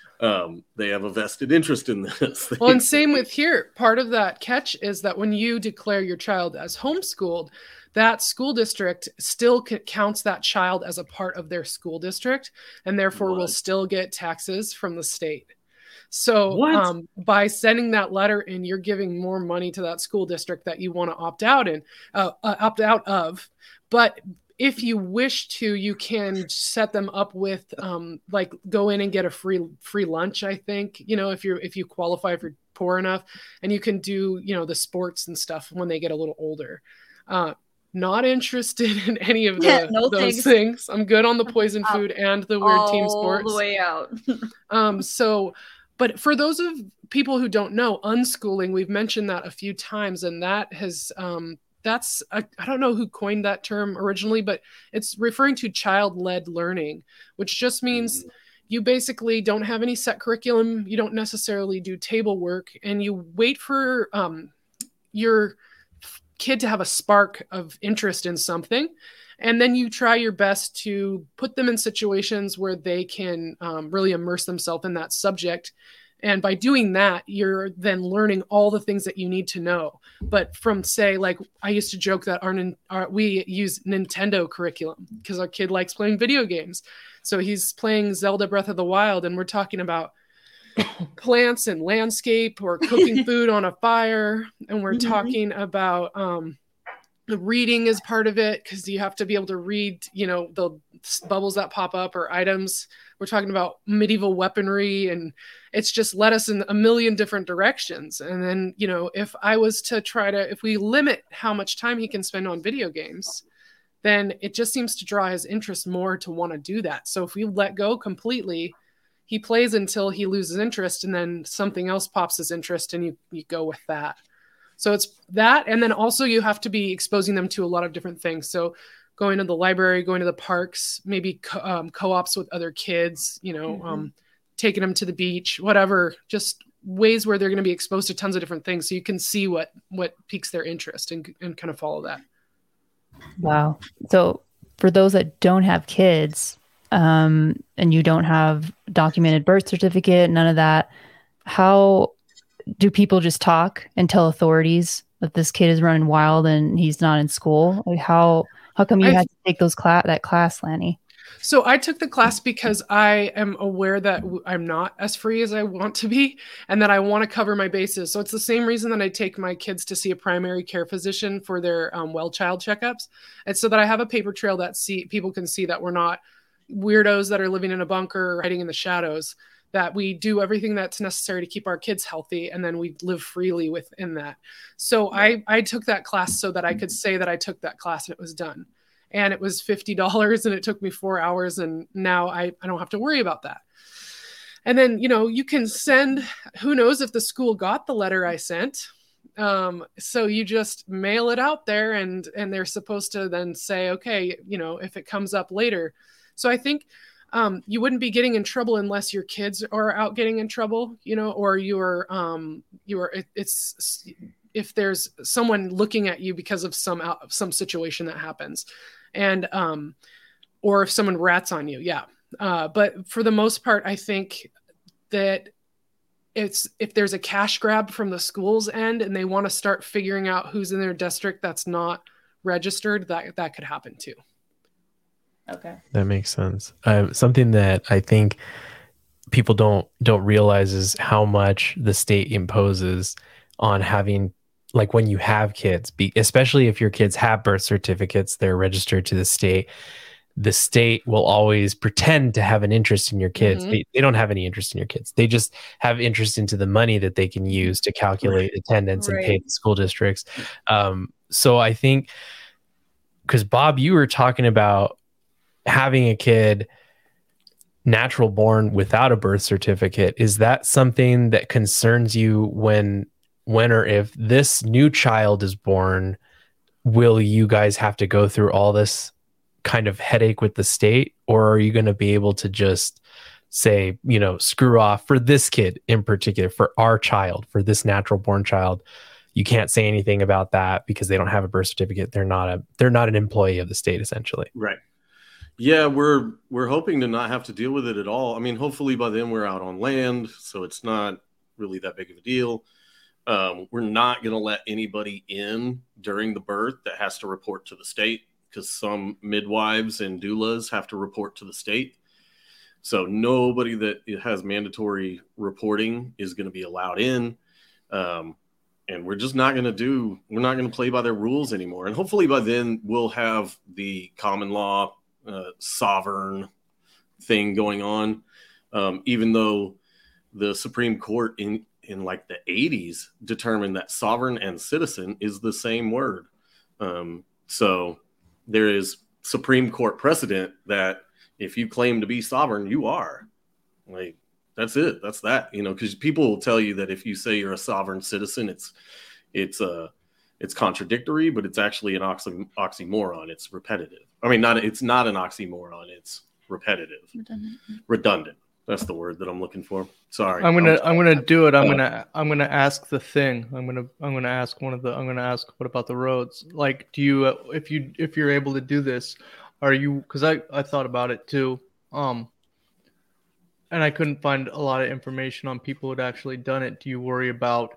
Um, they have a vested interest in this. Well, and same with here. Part of that catch is that when you declare your child as homeschooled, that school district still c- counts that child as a part of their school district, and therefore will What? still get taxes from the state. So What? um, by sending that letter in, you're giving more money to that school district that you want to opt out in, uh, uh, opt out of. But if you wish to, you can set them up with um, like go in and get a free free lunch. I think, you know, if you're if you qualify for poor enough, and you can do, you know, the sports and stuff when they get a little older. Uh, not interested in any of the, Yeah, no those thanks. things. I'm good on the poison Out. food and the weird team All sports. the way out. Um, so, but for those of people who don't know, unschooling, we've mentioned that a few times, and that has, um, that's, I, I don't know who coined that term originally, but it's referring to child-led learning, which just means you basically don't have any set curriculum. You don't necessarily do table work, and you wait for um, your kid to have a spark of interest in something. And then you try your best to put them in situations where they can um, really immerse themselves in that subject. And by doing that, you're then learning all the things that you need to know. But from, say, like I used to joke that our, our we use Nintendo curriculum because our kid likes playing video games. So he's playing Zelda Breath of the Wild, and we're talking about plants and landscape, or cooking food on a fire. And we're Mhm. talking about um, the reading is part of it, because you have to be able to read, you know, the bubbles that pop up or items. We're talking about medieval weaponry, and it's just led us in a million different directions. And then, you know, if I was to try to, if we limit how much time he can spend on video games, then it just seems to draw his interest more to want to do that. So if we let go completely, he plays until he loses interest, and then something else pops his interest, and you, you go with that. So it's that. And then also you have to be exposing them to a lot of different things. So going to the library, going to the parks, maybe co- um, co-ops with other kids, you know, Mhm. um, taking them to the beach, whatever, just ways where they're going to be exposed to tons of different things. So you can see what, what piques their interest, and, and kind of follow that. Wow. So for those that don't have kids, um, and you don't have documented birth certificate, none of that, how do people just talk and tell authorities that this kid is running wild and he's not in school? Like how how come you I've- had to take those class that class, Lanny? So I took the class because I am aware that w- I'm not as free as I want to be and that I want to cover my bases. So it's the same reason that I take my kids to see a primary care physician for their um, well child checkups. It's so that I have a paper trail that see people can see that we're not weirdos that are living in a bunker or hiding in the shadows, that we do everything that's necessary to keep our kids healthy, and then we live freely within that. So I, I took that class so that I could say that I took that class and it was done. And it was fifty dollars and it took me four hours. And now I, I don't have to worry about that. And then, you know, you can send, who knows if the school got the letter I sent. Um, so you just mail it out there and, and they're supposed to then say, okay, you know, if it comes up later. So I think um, you wouldn't be getting in trouble unless your kids are out getting in trouble, you know, or you're, um, you're, it, it's, if there's someone looking at you because of some, out, some situation that happens. And, um, or if someone rats on you. Yeah. Uh, but for the most part, I think that it's, if there's a cash grab from the school's end and they want to start figuring out who's in their district that's not registered, that, that could happen too. Okay. That makes sense. Uh, something that I think people don't, don't realize is how much the state imposes on having, like when you have kids, be, especially if your kids have birth certificates, they're registered to the state. The state will always pretend to have an interest in your kids. Mm-hmm. They, they don't have any interest in your kids. They just have interest into the money that they can use to calculate right. attendance right. and pay the school districts. Um, so I think, because Bob, you were talking about having a kid natural born without a birth certificate. Is that something that concerns you when when or if this new child is born? Will you guys have to go through all this kind of headache with the state, or are you going to be able to just say, you know, screw off for this kid in particular, for our child, for this natural born child? You can't say anything about that because they don't have a birth certificate. They're not a they're not an employee of the state, essentially. Right. Yeah, we're we're hoping to not have to deal with it at all. I mean, hopefully by then we're out on land, so it's not really that big of a deal. Um, we're not going to let anybody in during the birth that has to report to the state, because some midwives and doulas have to report to the state. So nobody that has mandatory reporting is going to be allowed in. Um, and we're just not going to do, we're not going to play by their rules anymore. And hopefully by then we'll have the common law uh, sovereign thing going on. Um, even though the Supreme Court in, in like the eighties determined that sovereign and citizen is the same word. Um, so there is Supreme Court precedent that if you claim to be sovereign, you are. Like, that's it. That's that, you know, because people will tell you that if you say you're a sovereign citizen, it's it's uh, it's contradictory, but it's actually an oxy, oxymoron. It's repetitive. I mean, not it's not an oxymoron. It's repetitive, redundant. redundant. That's the word that I'm looking for. Sorry. I'm gonna I'm, I'm gonna do it. I'm gonna I'm gonna ask the thing. I'm gonna I'm gonna ask one of the I'm gonna ask what about the roads? Like, do you uh, if you if you're able to do this, are you? Because I I thought about it too. Um. And I couldn't find a lot of information on people who'd actually done it. Do you worry about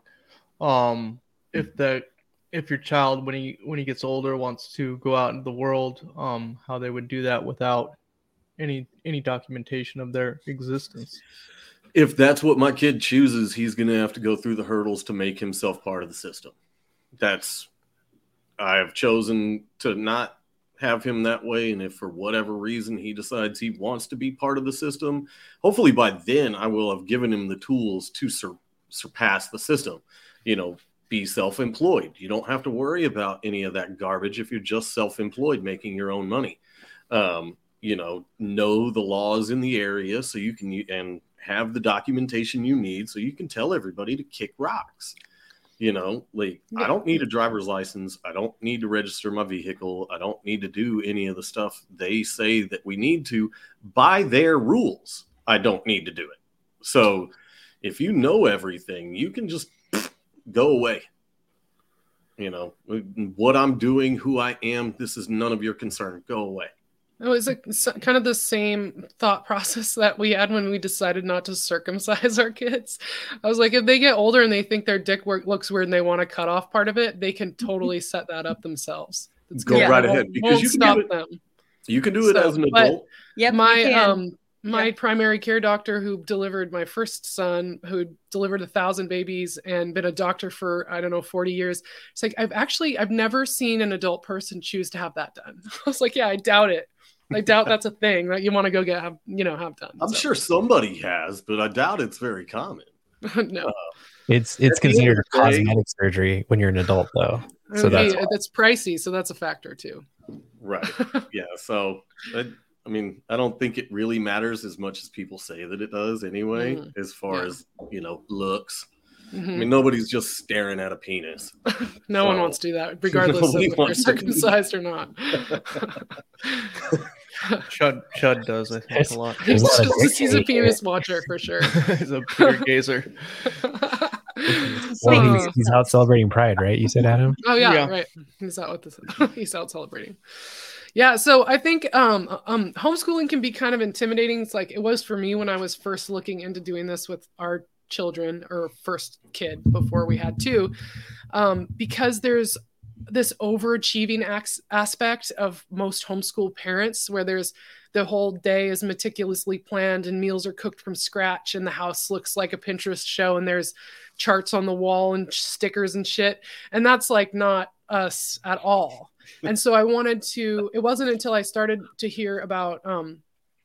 um if the if your child when he when he gets older wants to go out into the world, um how they would do that without any any documentation of their existence? If that's what my kid chooses, he's going to have to go through the hurdles to make himself part of the system. That's I have chosen to not have him that way, and if for whatever reason he decides he wants to be part of the system, hopefully by then I will have given him the tools to sur- surpass the system. You know, be self-employed. You don't have to worry about any of that garbage if you're just self-employed making your own money. Um, you know, know the laws in the area so you can and have the documentation you need so you can tell everybody to kick rocks. You know, like, yeah. I don't need a driver's license. I don't need to register my vehicle. I don't need to do any of the stuff they say that we need to by their rules. I don't need to do it. So if you know everything, you can just go away. You know, what I'm doing, who I am, this is none of your concern. Go away. It was a, kind of the same thought process that we had when we decided not to circumcise our kids. I was like, if they get older and they think their dick work looks weird and they want to cut off part of it, they can totally set that up themselves. It's Go good. right It ahead. won't, Because won't you can stop give it, them. You can do it So, as an but adult. Yep, my you can. um my Yeah. primary care doctor who delivered my first son, who delivered a thousand babies and been a doctor for I don't know forty years, it's like I've actually I've never seen an adult person choose to have that done. I was like, yeah, I doubt it. I doubt that's a thing that you want to go get have you know have done. I'm So, sure somebody has, but I doubt it's very common. no, It's it's At the end considered of a the day- cosmetic surgery when you're an adult, though. I So mean, that's hey, it's pricey, so that's a factor too. Right. Yeah. So, I, I mean, I don't think it really matters as much as people say that it does anyway, Mm, as far yeah. as, you know, looks. Mhm. I mean, nobody's just staring at a penis. No one so- wants to do that, regardless of Nobody if they're wants to do circumcised or not. Chud, Chud does, I think, a lot. There's a lot of He's he's a dick penis watcher for sure. He's a beer gazer. well, Uh, he's, he's out celebrating Pride, right? You said, Adam. Oh yeah, Yeah. right. He's out with this. He's out celebrating. Yeah, so I think um, um, homeschooling can be kind of intimidating. It's like it was for me when I was first looking into doing this with our children, or first kid before we had two, um, because there's this overachieving ax- aspect of most homeschool parents, where there's the whole day is meticulously planned and meals are cooked from scratch and the house looks like a Pinterest show and there's charts on the wall and stickers and shit. And that's like not us at all. And so I wanted to, it wasn't until I started to hear about, um,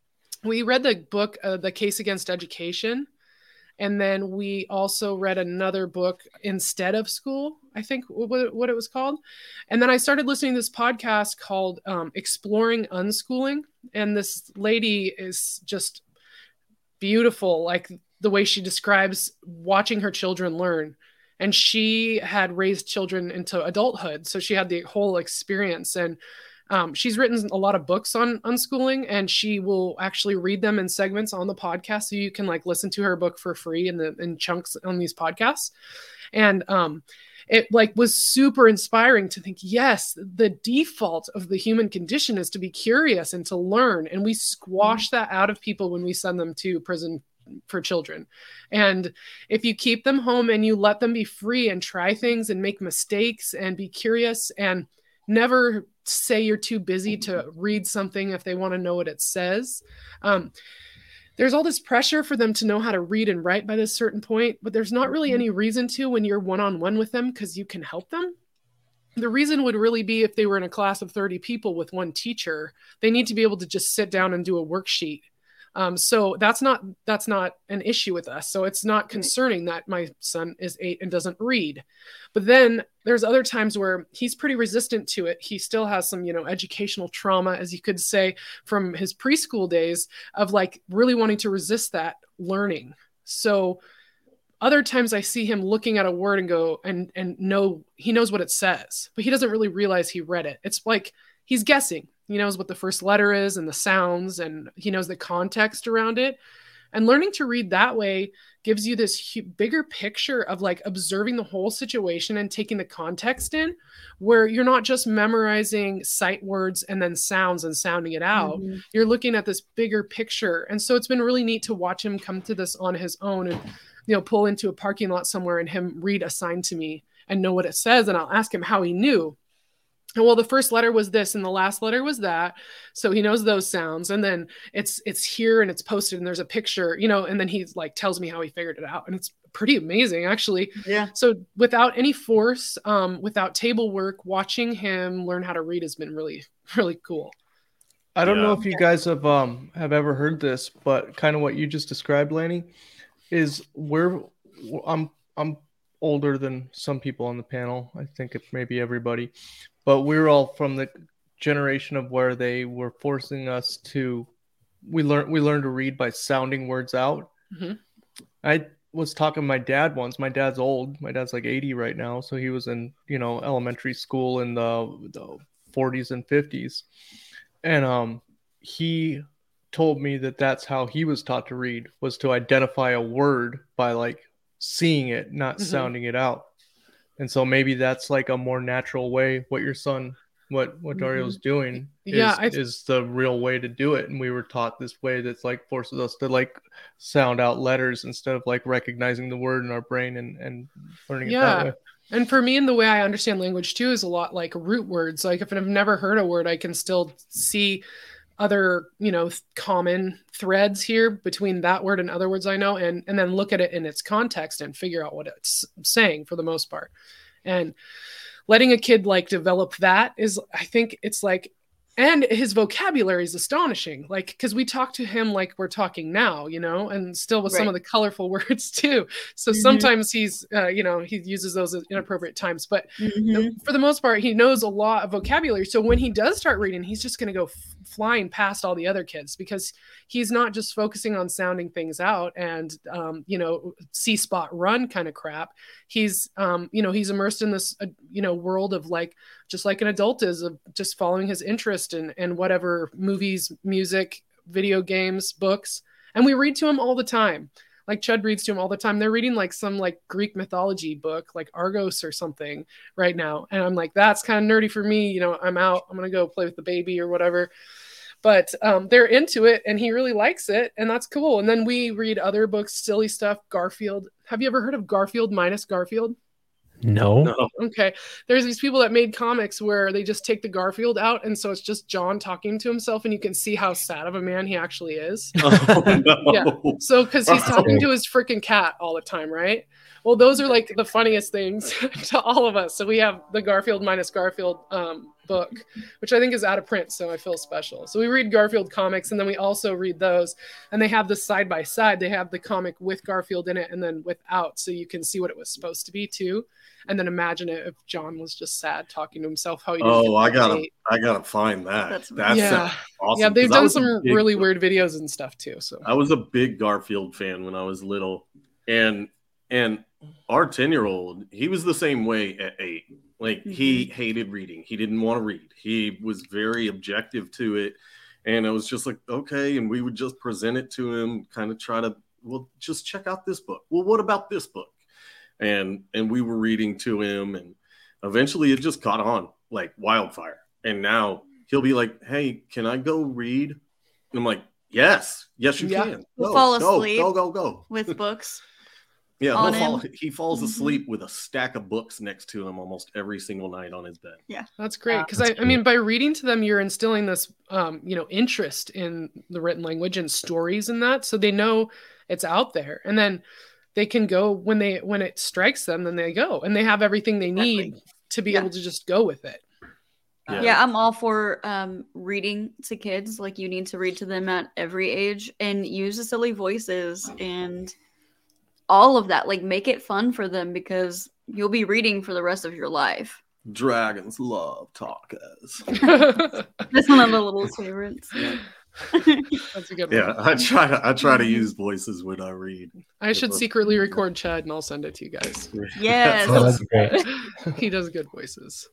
we read the book, uh, The Case Against Education. And then we also read another book, Instead of School, I think what, what it was called. And then I started listening to this podcast called um, Exploring Unschooling. And this lady is just beautiful, like the way she describes watching her children learn. And she had raised children into adulthood. So she had the whole experience. And Um, she's written a lot of books on unschooling, and she will actually read them in segments on the podcast. So you can like listen to her book for free in the in chunks on these podcasts. And um, it like was super inspiring to think, yes, the default of the human condition is to be curious and to learn. And we squash that out of people when we send them to prison for children. And if you keep them home and you let them be free and try things and make mistakes and be curious and never say you're too busy to read something if they want to know what it says. Um, there's all this pressure for them to know how to read and write by this certain point, but there's not really any reason to when you're one-on-one with them because you can help them. The reason would really be if they were in a class of thirty people with one teacher, they need to be able to just sit down and do a worksheet. Um, so that's not that's not an issue with us. So it's not concerning that my son is eight and doesn't read. But then there's other times where he's pretty resistant to it. He still has some, you know, educational trauma, as you could say, from his preschool days of like really wanting to resist that learning. So other times I see him looking at a word and go and and know he knows what it says, but he doesn't really realize he read it. It's like he's guessing. He knows what the first letter is and the sounds, and he knows the context around it. And learning to read that way gives you this hu- bigger picture of like observing the whole situation and taking the context in, where you're not just memorizing sight words and then sounds and sounding it out. Mhm. You're looking at this bigger picture. And so it's been really neat to watch him come to this on his own and, you know, pull into a parking lot somewhere and him read a sign to me and know what it says. And I'll ask him how he knew. And well, the first letter was this and the last letter was that. So he knows those sounds. And then it's it's here and it's posted and there's a picture, you know, and then he's like tells me how he figured it out. And it's pretty amazing, actually. Yeah. So without any force, um, without table work, watching him learn how to read has been really, really cool. I don't know Yeah. if you guys have um have ever heard this, but kind of what you just described, Lanny, is we're I'm I'm older than some people on the panel. I think it's maybe everybody, but we're all from the generation of where they were forcing us to we learn we learned to read by sounding words out. Mhm. I was talking to my dad once. My dad's old. My dad's like eighty right now, so he was in, you know, elementary school in the, the forties and fifties. And um he told me that that's how he was taught to read, was to identify a word by like seeing it, not Mhm. sounding it out. And so maybe that's like a more natural way. What your son, what what Dario's doing, is, Yeah, I- is the real way to do it. And we were taught this way that's like forces us to like sound out letters instead of like recognizing the word in our brain and and learning it that Yeah. way. And for me, and the way I understand language too is a lot like root words. Like if I've never heard a word, I can still see other, you know, th- common threads here between that word and other words I know, and and then look at it in its context and figure out what it's saying for the most part. And letting a kid like develop that is, I think it's like, and his vocabulary is astonishing. Like, because we talk to him like we're talking now, you know, and still with Right. some of the colorful words too. So Mhm. sometimes he's, uh, you know, he uses those at inappropriate times, but Mhm. for the most part, he knows a lot of vocabulary. So when he does start reading, he's just going to go f- flying past all the other kids because he's not just focusing on sounding things out and, um, you know, see spot run kind of crap. He's, um, you know, he's immersed in this, uh, you know, world of like, just like an adult is, of just following his interest in, in whatever movies, music, video games, books. And we read to him all the time. Like Chud reads to him all the time. They're reading like some like Greek mythology book, like Argos or something right now. And I'm like, that's kind of nerdy for me. You know, I'm out. I'm going to go play with the baby or whatever. But um, they're into it and he really likes it. And that's cool. And then we read other books, silly stuff, Garfield. Have you ever heard of Garfield minus Garfield? No. No. Okay. There's these people that made comics where they just take the Garfield out. And so it's just John talking to himself and you can see how sad of a man he actually is. Oh, no. Yeah. So, because he's talking to his freaking cat all the time, right? Well, those are like the funniest things to all of us. So we have the Garfield minus Garfield um, book, which I think is out of print. So I feel special. So we read Garfield comics and then we also read those. And they have this side by side. They have the comic with Garfield in it and then without. So you can see what it was supposed to be too. And then imagine it if John was just sad talking to himself. How he didn't Oh, get I that gotta, date. I gotta find that. That's That's, Yeah. awesome. Yeah, they've 'cause I done was a some big- really weird videos and stuff too. So I was a big Garfield fan when I was little, and and our ten year old, he was the same way at eight. Like he hated reading. He didn't want to read. He was very objective to it, and it was just like okay. And we would just present it to him, kind of try to well, just check out this book. Well, what about this book? And and we were reading to him, and eventually it just caught on like wildfire. And now he'll be like, "Hey, can I go read?" And I'm like, "Yes, yes, you Yeah. can. He'll Go, fall go, asleep. Go, go, go." With books. Yeah, on he'll fall, him. he falls Mhm. asleep with a stack of books next to him almost every single night on his bed. that's great. Wow. Because I, I mean, by reading to them, you're instilling this, um, you know, interest in the written language and stories and that, so they know it's out there, and then they can go when they when it strikes them, then they go and they have everything they need Exactly. to be Yeah. able to just go with it. Yeah. Yeah, I'm all for um, reading to kids. Like, you need to read to them at every age and use the silly voices and all of that. Like, make it fun for them because you'll be reading for the rest of your life. Dragons love talkers. That's one of the little favorites. Yeah. That's a good Yeah, one. I try to I try to use voices when I read. I should secretly record Chad and I'll send it to you guys. Yes. Oh, that's great. He does good voices.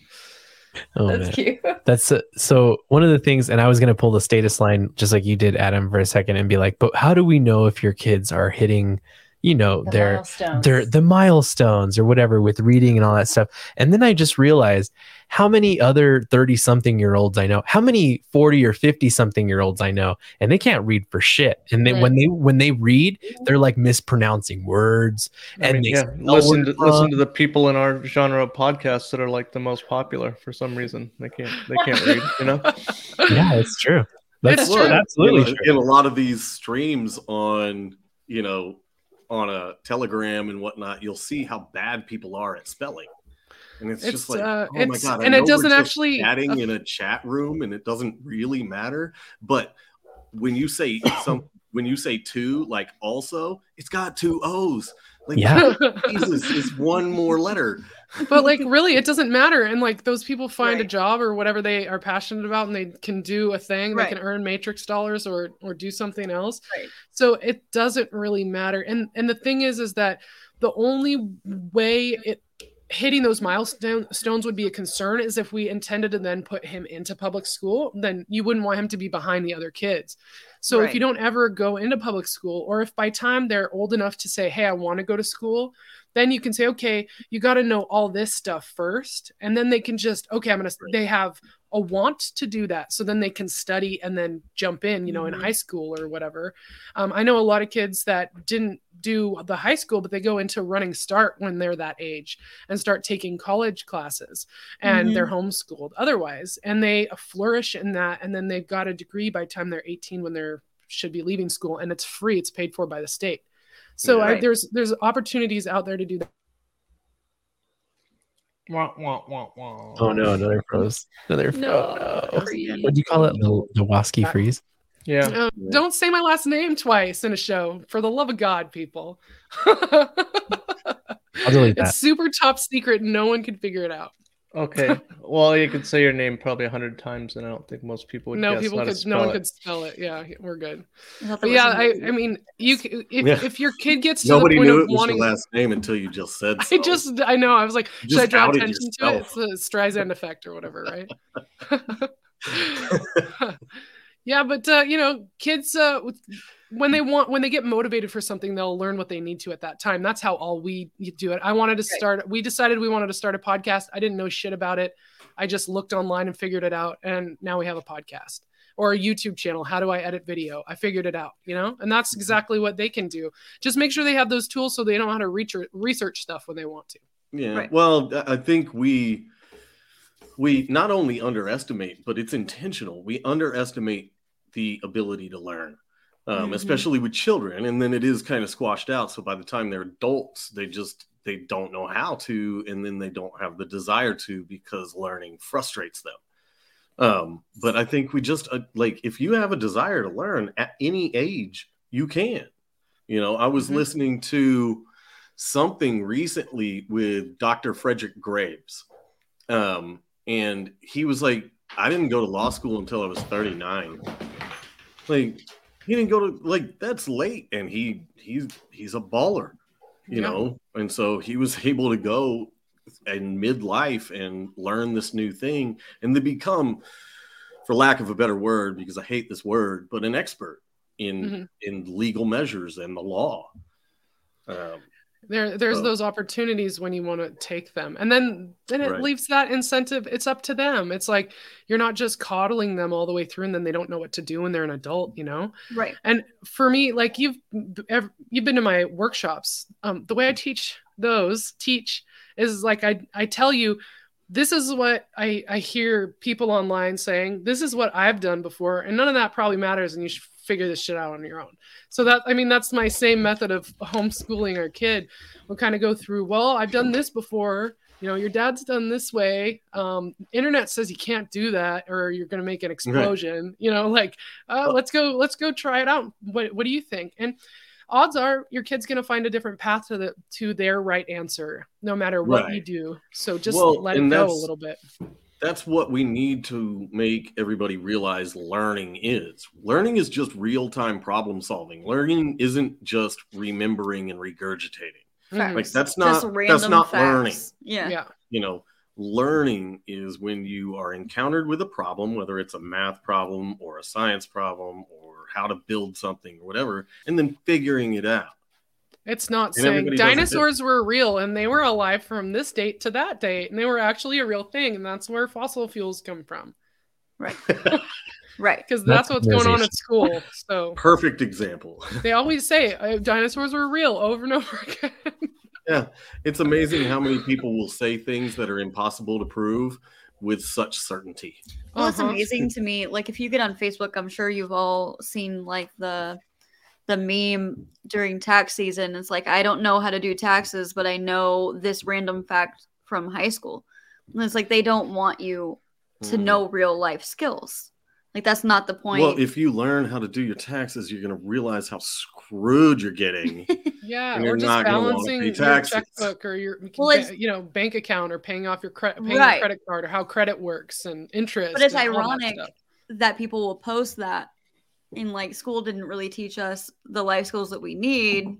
Oh, That's man. cute. That's uh, so one of the things, and I was going to pull the status line just like you did, Adam, for a second and be like, but how do we know if your kids are hitting, you know, The their milestones. their the milestones or whatever with reading and all that stuff? And then I just realized how many other thirty something year olds I know, how many forty or fifty something year olds I know, and they can't read for shit. And then Right. when they when they read, they're like mispronouncing words. I And mean, they yeah, spell listen to words listen wrong. to the people in our genre of podcasts that are like the most popular for some reason. They can't they can't read, you know. Yeah, it's true. That's It's true. true. Absolutely in, true. in a lot of these streams on you know on a Telegram and whatnot, you'll see how bad people are at spelling. And it's, It's, just like, uh, oh my it's- god! I and it know we're doesn't just actually- chatting in a chat room, and it doesn't really matter. But when you say some, when you say two, like also, it's got two O's. Like, Yeah. Jesus, is one more letter. But like really it doesn't matter, and like those people find a Right. job or whatever they are passionate about and they can do a thing, Right. they can earn matrix dollars or or do something else. Right. So it doesn't really matter. And and the thing is is that the only way it hitting those milestones would be a concern is if we intended to then put him into public school, then you wouldn't want him to be behind the other kids. So if Right. you don't ever go into public school, or if by time they're old enough to say, hey, I want to go to school, then you can say, okay, you got to know all this stuff first. And then they can just, okay, I'm going to, they have a want to do that. So then they can study and then jump in, you know, Mhm. in high school or whatever. Um, I know a lot of kids that didn't do the high school, but they go into Running Start when they're that age and start taking college classes, and Mhm. they're homeschooled otherwise, and they flourish in that. And then they've got a degree by the time they're eighteen when they're should be leaving school, and it's free. It's paid for by the state. So I, Right. there's there's opportunities out there to do that. Wah, wah, wah, wah. Oh no, another froze. Another froze. No. Oh, no. What do you call it? The, the Wasky freeze? Yeah. Uh, don't say my last name twice in a show, for the love of God, people. I'll delete that. It's super top secret. No one can figure it out. Okay. Well, you could say your name probably a hundred times, and I don't think most people would No guess people how to could. spell No one it. could spell it. Yeah, we're good. I thought But there was yeah, a I, movie. I mean, you c- if Yeah. if your kid gets to Nobody the point knew of it was wanting, your last name until you just said so. I just I know I was like, You should I just draw outed attention to it? yourself. It's the Streisand effect or whatever, right? Yeah, but uh, you know, kids uh, with- when they want when they get motivated for something, they'll learn what they need to at that time. That's how all we do it. I wanted to start. We decided we wanted to start a podcast. I didn't know shit about it. I just looked online and figured it out, and now we have a podcast or a YouTube channel. How do I edit video? I figured it out, you know, and that's exactly what they can do. Just make sure they have those tools so they know how to research research stuff when they want to. Yeah. Right. Well, I think we we not only underestimate, but it's intentional. We underestimate the ability to learn, um, Mhm. especially with children, and then it is kind of squashed out. So by the time they're adults, they just they don't know how to, and then they don't have the desire to because learning frustrates them. Um, but I think we just uh, like if you have a desire to learn at any age, you can. You know, I was Mhm. listening to something recently with Doctor Frederick Graves. Um, and he was like, I didn't go to law school until I was thirty-nine. Like, he didn't go to like that's late, and he he's he's a baller, you Yeah. know. And so he was able to go in midlife and learn this new thing and to become, for lack of a better word, because I hate this word, but an expert in Mhm. in legal measures and the law. Um, There, there's Oh. those opportunities when you want to take them, and then then it Right. leaves that incentive. It's up to them. It's like you're not just coddling them all the way through, and then they don't know what to do when they're an adult, you know. Right. And for me, like you've ever, you've been to my workshops. Um, the way I teach those teach is like I I tell you, this is what I I hear people online saying. This is what I've done before, and none of that probably matters, and you should figure this shit out on your own. So that, I mean, that's my same method of homeschooling our kid. We'll kind of go through, well, I've done this before. You know, your dad's done this way. Um, internet says you can't do that or you're going to make an explosion. You know, like, uh, let's go, let's go try it out. What, what do you think? And odds are your kid's going to find a different path to the, to their right answer, no matter what Right. you do. So just Well, let it and go a that's- little bit. That's what we need to make everybody realize learning is. Learning is just real-time problem solving. Learning isn't just remembering and regurgitating. Mhm. Like that's Just not random that's not facts. learning. Yeah. Yeah. You know, learning is when you are encountered with a problem, whether it's a math problem or a science problem or how to build something or whatever, and then figuring it out. It's not And saying everybody does it dinosaurs were real and they were alive from this date to that date and they were actually a real thing, and that's where fossil fuels come from, Right. Right. because that's, That's what's going on civilization. at school. So Perfect example. they always say uh, dinosaurs were real over and over again. Yeah, it's amazing how many people will say things that are impossible to prove with such certainty. Well, it's Uh-huh. amazing to me. Like, if you get on Facebook, I'm sure you've all seen like the the meme during tax season. It's like, I don't know how to do taxes, but I know this random fact from high school. And it's like they don't want you to Mhm. know real life skills. Like, that's not the point. Well, if you learn how to do your taxes, you're going to realize how screwed you're getting. Yeah, And or you're just not gonna wanna balancing pay your taxes. checkbook or your Well, ba- it's- you know bank account or paying off your credit, paying Right. your credit card, or how credit works and interest. But it's and all that ironic stuff. that people will post that in like school didn't really teach us the life skills that we need,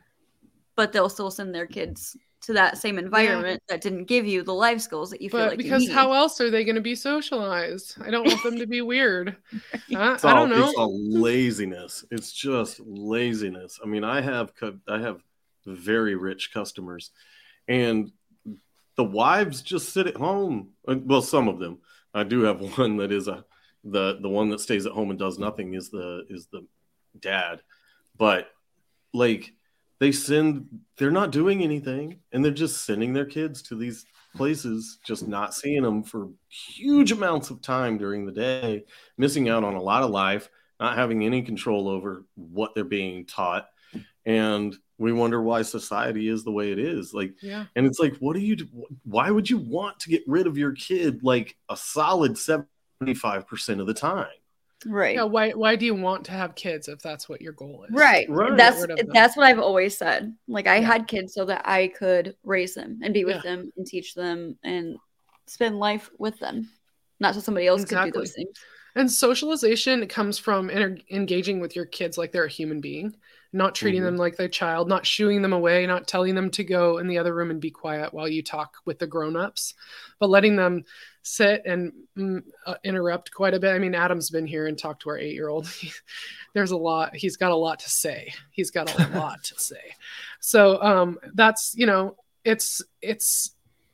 but they'll still send their kids to that same environment that didn't give you the life skills that you feel But like because you need. how else are they going to be socialized? I don't want them to be weird. I, It's I all, don't know. it's all laziness. It's just laziness. I mean, I have cu- I have very rich customers, and the wives just sit at home. Uh, Well, some of them. I do have one that is a the the one that stays at home and does nothing is the is the dad, but like they send, they're not doing anything, and they're just sending their kids to these places, just not seeing them for huge amounts of time during the day, missing out on a lot of life, not having any control over what they're being taught. And we wonder why society is the way it is. Like, Yeah. and it's like, what do you, why would you want to get rid of your kid like a solid seventy-five percent of the time? Right. Yeah. Why why do you want to have kids if that's what your goal is? Right. Right. That's Get rid of them. that's what I've always said. Like I Yeah. had kids so that I could raise them and be with Yeah. them and teach them and spend life with them. Not so somebody else could do Exactly. those things. And socialization comes from inter- engaging with your kids like they're a human being, not treating Mhm. them like their child, not shooing them away, not telling them to go in the other room and be quiet while you talk with the grown-ups, but letting them sit and mm, uh, interrupt quite a bit. I mean, Adam's been here and talked to our eight-year-old. There's a lot. He's got a lot to say. He's got a lot to say. So um, that's, you know, it's it's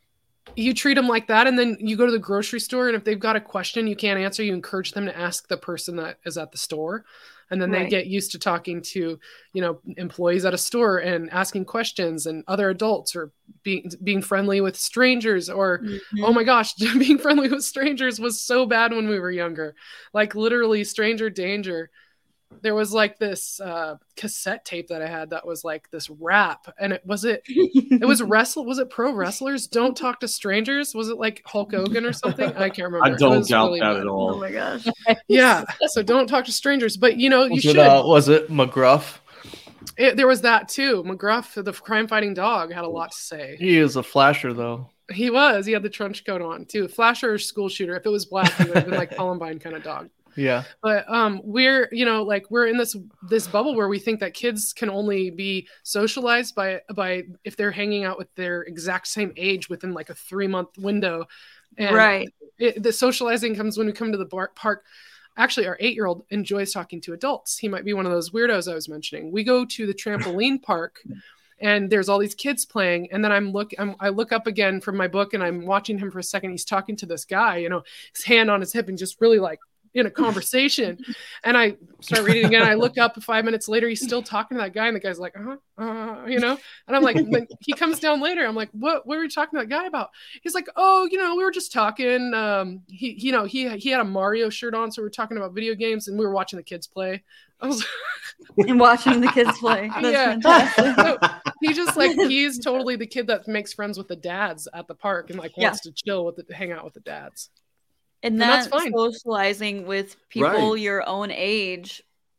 you treat them like that, and then you go to the grocery store, and if they've got a question you can't answer, you encourage them to ask the person that is at the store, and then they Right. get used to talking to, you know, employees at a store and asking questions, and other adults, or being being friendly with strangers, or Mhm. oh my gosh, being friendly with strangers was so bad when we were younger, like literally stranger danger. There was like this uh, cassette tape that I had that was like this rap, and it was it it was wrestle was it pro wrestlers don't talk to strangers, was it like Hulk Hogan or something? I can't remember. I It don't was doubt really that bad. at Oh all. my gosh. Yeah, so don't talk to strangers, but you know, you Was should. it, uh, was it McGruff? It, there was that too. McGruff, the crime fighting dog, had a lot to say. He is a flasher, though. He was. He had the trench coat on too. Flasher or school shooter. If it was black, he would have been like Columbine kind of dog. Yeah. But um, we're, you know, like we're in this this bubble where we think that kids can only be socialized by by if they're hanging out with their exact same age within like a three month window. And Right. it, the socializing comes when we come to the bar- park. Actually, our eight year old enjoys talking to adults. He might be one of those weirdos I was mentioning. We go to the trampoline park, and there's all these kids playing, and then I'm look I'm, I look up again from my book, and I'm watching him for a second. He's talking to this guy, you know, his hand on his hip, and just really like in a conversation. And I start reading again. I look up five minutes later, he's still talking to that guy, and the guy's like, uh-huh, uh, you know, and I'm like, then he comes down later. I'm like, what, what were you talking to that guy about? He's like, oh, you know, we were just talking. Um, he, you know, he, he had a Mario shirt on. So we were talking about video games, and we were watching the kids play. I was And watching the kids play. That's Yeah. fantastic. so he just like, he's totally the kid that makes friends with the dads at the park and like Yeah. wants to chill with the, hang out with the dads. And And that's that fine. socializing with people Right. your own age,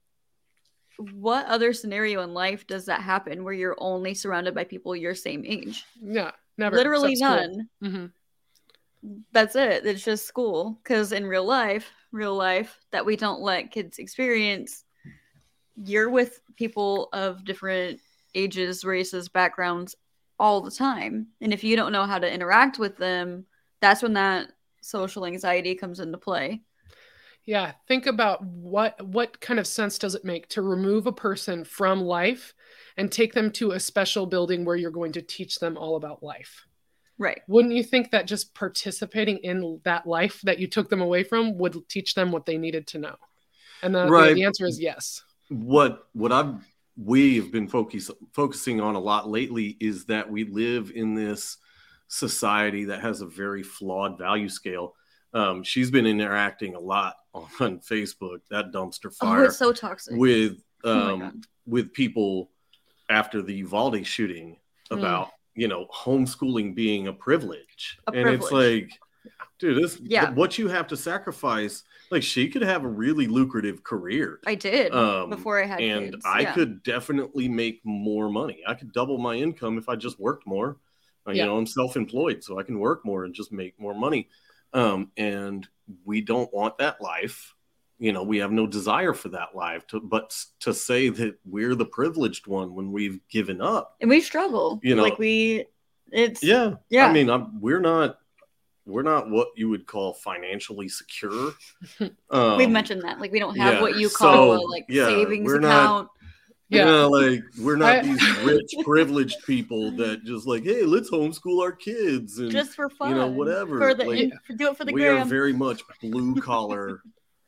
what other scenario in life does that happen where you're only surrounded by people your same age? Yeah. Never. Literally except school. none. Mhm. That's it. It's just school. Because in real life, real life that we don't let kids experience, you're with people of different ages, races, backgrounds all the time. And if you don't know how to interact with them, that's when that social anxiety comes into play. Yeah, think about what what kind of sense does it make to remove a person from life and take them to a special building where you're going to teach them all about life? Right. Wouldn't you think that just participating in that life that you took them away from would teach them what they needed to know? And the, Right. the answer is yes. What what I've we've been focus, focusing on a lot lately is that we live in this society that has a very flawed value scale. Um, she's been interacting a lot on Facebook, that dumpster Oh, fire, it's so toxic. with Oh my um, God. with people after the Uvalde shooting Mm. about you know homeschooling being a privilege, A and it's privilege. like, dude, this Yeah. what you have to sacrifice. Like, she could have a really lucrative career. I did Um, before I had and kids. I yeah. could definitely make more money. I could double my income if I just worked more. Uh, You Yeah. know, I'm self-employed, so I can work more and just make more money. Um, and we don't want that life. You know, we have no desire for that life. To, but to say that we're the privileged one when we've given up, and we struggle. You know- like we, it's yeah, yeah. I mean, I'm, we're not, we're not what you would call financially secure. Um, We've mentioned that. Like we don't have yeah, what you call a so, like yeah, savings we're not- account. Yeah. Yeah, like we're not I- these rich, privileged people that just like, hey, let's homeschool our kids and Just for fun. you know whatever. For the Like, in- do it for the we gram. are very much blue collar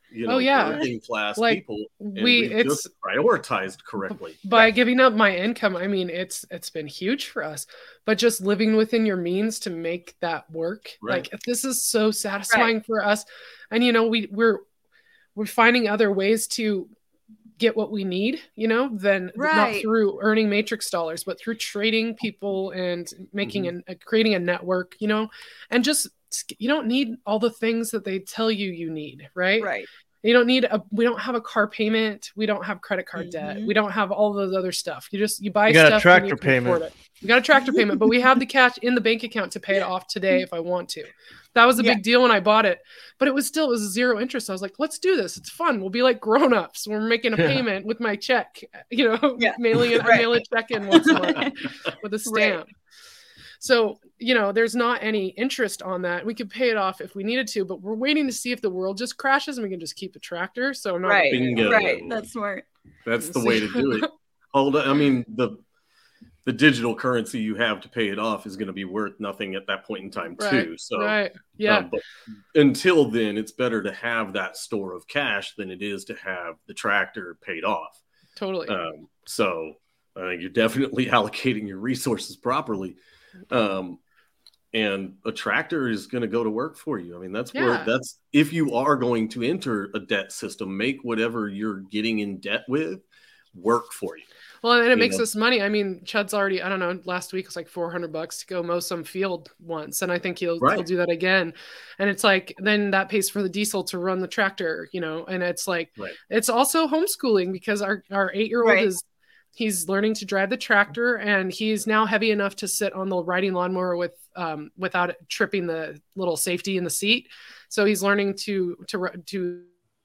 you know, Oh, yeah. working class Like, people. And we- we've it's- just prioritized correctly. By giving up my income, I mean it's it's been huge for us. But just living within your means to make that work, Right. like this is so satisfying for us. And you know, we we're we're finding other ways to get what we need, you know, than not Right. through earning matrix dollars, but through trading people and making Mm-hmm. an uh, creating a network, you know, and just you don't need all the things that they tell you you need, right? Right. You don't need a we don't have a car payment, we don't have credit card debt, Mhm. we don't have all those other stuff. You just you buy You got a stuff tractor and you can payment. afford it. You got a tractor payment, but we have the cash in the bank account to pay it off today if I want to. That was a Yeah. big deal when I bought it, but it was still it was zero interest. I was like, let's do this. It's fun. We'll be like grown-ups. We're making a Yeah. payment with my check, you know, Yeah. mailing it, I Right. mail a check in once a month with a stamp. So, you know, there's not any interest on that. We could pay it off if we needed to, but we're waiting to see if the world just crashes and we can just keep the tractor. So I'm not Right. Bingo. Right. That's smart. That's the way to do it. Hold on. I mean, the the digital currency you have to pay it off is going to be worth nothing at that point in time, too. Right. So, Right. Yeah. um, but until then, it's better to have that store of cash than it is to have the tractor paid off. Totally. Um, so, I think you're definitely allocating your resources properly. Um, and a tractor is going to go to work for you. I mean, that's where Yeah. that's if you are going to enter a debt system, make whatever you're getting in debt with work for you. Well, and it you makes know. us money. I mean, Chud's already, I don't know, last week was like four hundred bucks to go mow some field once. And I think he'll, Right. he'll do that again. And it's like, then that pays for the diesel to run the tractor, you know, and it's like, Right. it's also homeschooling because our, our eight-year-old Right. is, he's learning to drive the tractor and he's now heavy enough to sit on the riding lawnmower with, um, without it tripping the little safety in the seat. So he's learning to, to, to,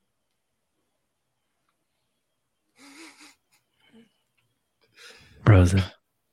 Rosa.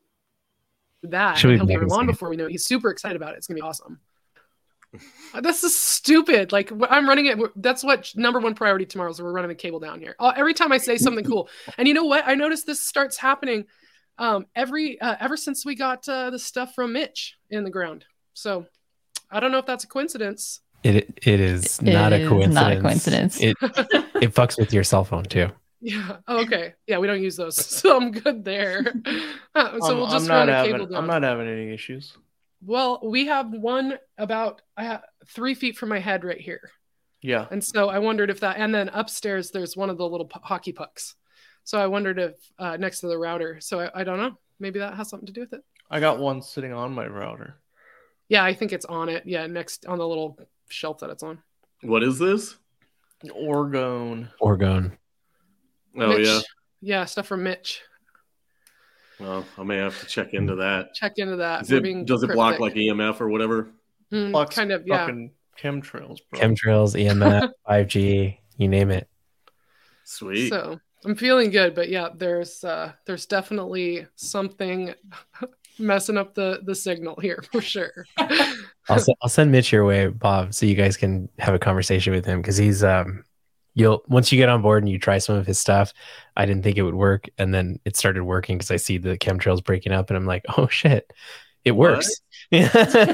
that. Should we And he'll be make on him lawn sing it? before we know it. He's super excited about it. It's gonna be awesome. Uh, This is stupid. Like wh- I'm running it. we're- That's what number one priority tomorrow is. We're running the cable down here. Uh, every time I say something cool, and you know what? I noticed this starts happening um, every uh, ever since we got uh, the stuff from Mitch in the ground. So I don't know if that's a coincidence. It it is It not a is coincidence. not a coincidence. It it fucks with your cell phone too. Yeah. Oh, okay. Yeah, we don't use those, so I'm good there. Uh, so I'm, we'll I'm just not run a having. cable down. I'm not having any issues. Well, we have one about I have three feet from my head right here. Yeah. And so I wondered if that, and then upstairs, there's one of the little pu- hockey pucks. So I wondered if uh, next to the router. So I, I don't know. Maybe that has something to do with it. I got one sitting on my router. Yeah, I think it's on it. Yeah, next on the little shelf that it's on. What is this? Orgone. Orgone. Oh, Mitch, yeah. Yeah, stuff from Mitch. Well, I may have to check into that. Check into that. Is We're it, being does it block cryptic. like E M F or whatever? Mm, Blocks kind of, yeah. Fucking chemtrails, bro. Chemtrails, E M F, five G, you name it. Sweet. So I'm feeling good, but yeah, there's uh there's definitely something messing up the the signal here for sure. I'll, s- I'll send Mitch your way, Bob, so you guys can have a conversation with him because he's um you'll once you get on board and you try some of his stuff. I didn't think it would work, and then it started working because I see the chemtrails breaking up, and I'm like, oh shit, it What? works. Yeah,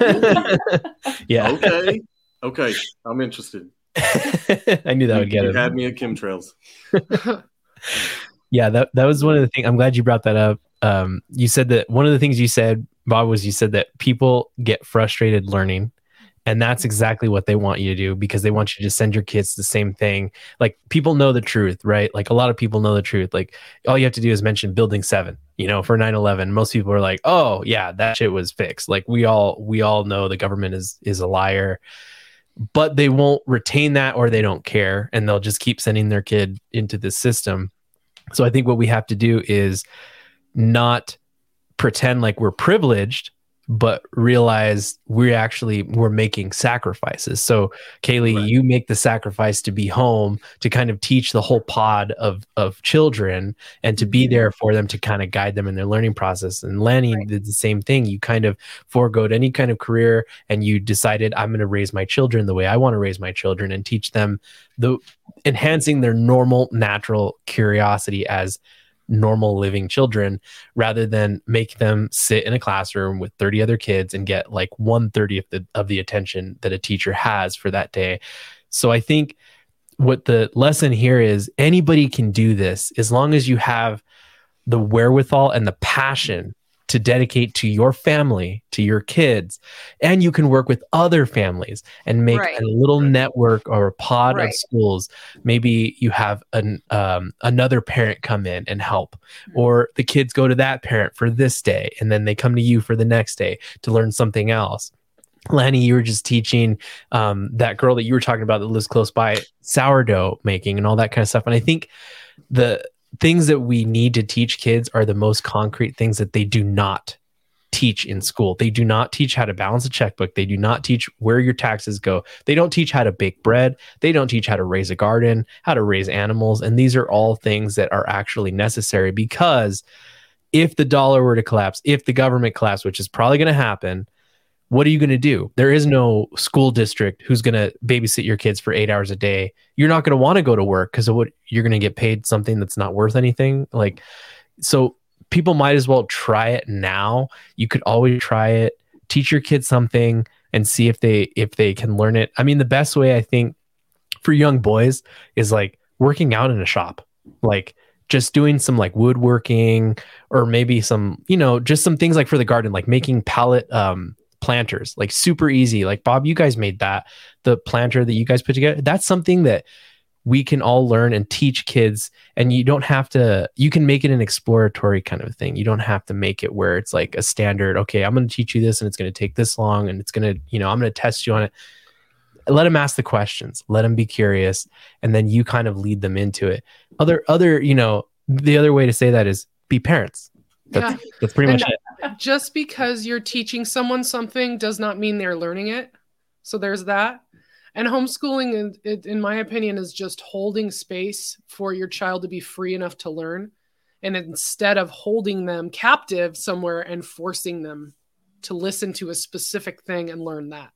yeah. Okay. Okay. I'm interested. I knew that would get you him. had me at chemtrails. Yeah, that that was one of the things. I'm glad you brought that up. Um, you said that one of the things you said, Bob, was you said that people get frustrated learning, and that's exactly what they want you to do because they want you to send your kids the same thing. Like people know the truth, right? Like a lot of people know the truth. Like all you have to do is mention Building Seven, you know, for nine eleven. Most people are like, "Oh, yeah, that shit was fixed." Like we all we all know the government is is a liar. But they won't retain that or they don't care and they'll just keep sending their kid into this system. So I think what we have to do is not pretend like we're privileged, but realize we're actually we're making sacrifices. So Kaylee, Right. you make the sacrifice to be home to kind of teach the whole pod of of children and to be Mhm. there for them to kind of guide them in their learning process. And Lanny Right. did the same thing. You kind of foregoed any kind of career and you decided I'm going to raise my children the way I want to raise my children and teach them the enhancing their normal natural curiosity as normal living children rather than make them sit in a classroom with thirty other kids and get like one thirtieth of the, of the attention that a teacher has for that day. So I think what the lesson here is, anybody can do this as long as you have the wherewithal and the passion to dedicate to your family, to your kids, and you can work with other families and make Right. a little network or a pod Right. of schools. Maybe you have an um, another parent come in and help, or the kids go to that parent for this day, and then they come to you for the next day to learn something else. Lanny, you were just teaching um, that girl that you were talking about that lives close by sourdough making and all that kind of stuff. And I think the things that we need to teach kids are the most concrete things that they do not teach in school. They do not teach how to balance a checkbook. They do not teach where your taxes go. They don't teach how to bake bread. They don't teach how to raise a garden, how to raise animals. And these are all things that are actually necessary, because if the dollar were to collapse, if the government collapsed, which is probably going to happen, what are you going to do? There is no school district who's going to babysit your kids for eight hours a day. You're not going to want to go to work because of what you're going to get paid something that's not worth anything. Like, so people might as well try it now. You could always try it, teach your kids something and see if they, if they can learn it. I mean, the best way I think for young boys is like working out in a shop, like just doing some like woodworking, or maybe some, you know, just some things like for the garden, like making pallet, um, planters, like super easy. Like Bob, you guys made that, the planter that you guys put together. That's something that we can all learn and teach kids. And you don't have to, you can make it an exploratory kind of thing. You don't have to make it where it's like a standard, okay, I'm going to teach you this and it's going to take this long and it's going to, you know, I'm going to test you on it. Let them ask the questions, let them be curious. And then you kind of lead them into it. Other, other, you know, the other way to say that is be parents. That's, Yeah. that's pretty And much it. Just because you're teaching someone something does not mean they're learning it. So there's that. And homeschooling, in, it- in my opinion, is just holding space for your child to be free enough to learn. And instead of holding them captive somewhere and forcing them to listen to a specific thing and learn that.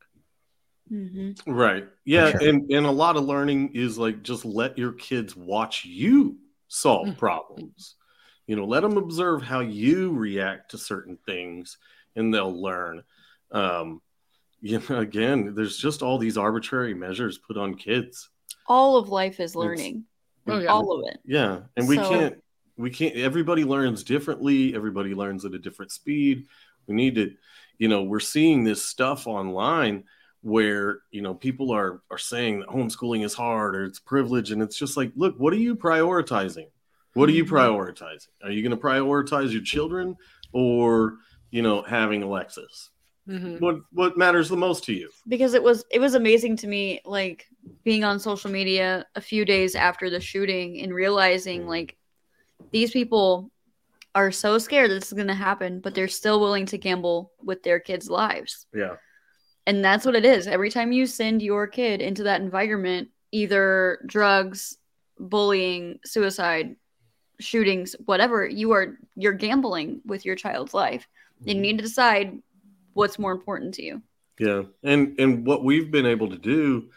Mm-hmm. Right. Yeah. sure. And, and a lot of learning is like, just let your kids watch you solve Mhm. problems. You know, let them observe how you react to certain things and they'll learn. Um, you know, again, there's just all these arbitrary measures put on kids. All of life is learning. Oh, yeah. All of it. Yeah. And we So- can't, we can't, everybody learns differently. Everybody learns at a different speed. We need to, you know, we're seeing this stuff online where, you know, people are, are saying that homeschooling is hard or it's privilege. And it's just like, look, what are you prioritizing? What are you prioritizing? Are you going to prioritize your children or, you know, having Alexis? Mhm. What what matters the most to you? Because it was it was amazing to me, like being on social media a few days after the shooting and realizing like these people are so scared this is going to happen, but they're still willing to gamble with their kids' lives. Yeah. And that's what it is. Every time you send your kid into that environment, either drugs, bullying, suicide, shootings, whatever, you are you're gambling with your child's life. You need to decide what's more important to you. Yeah. And and what we've been able to do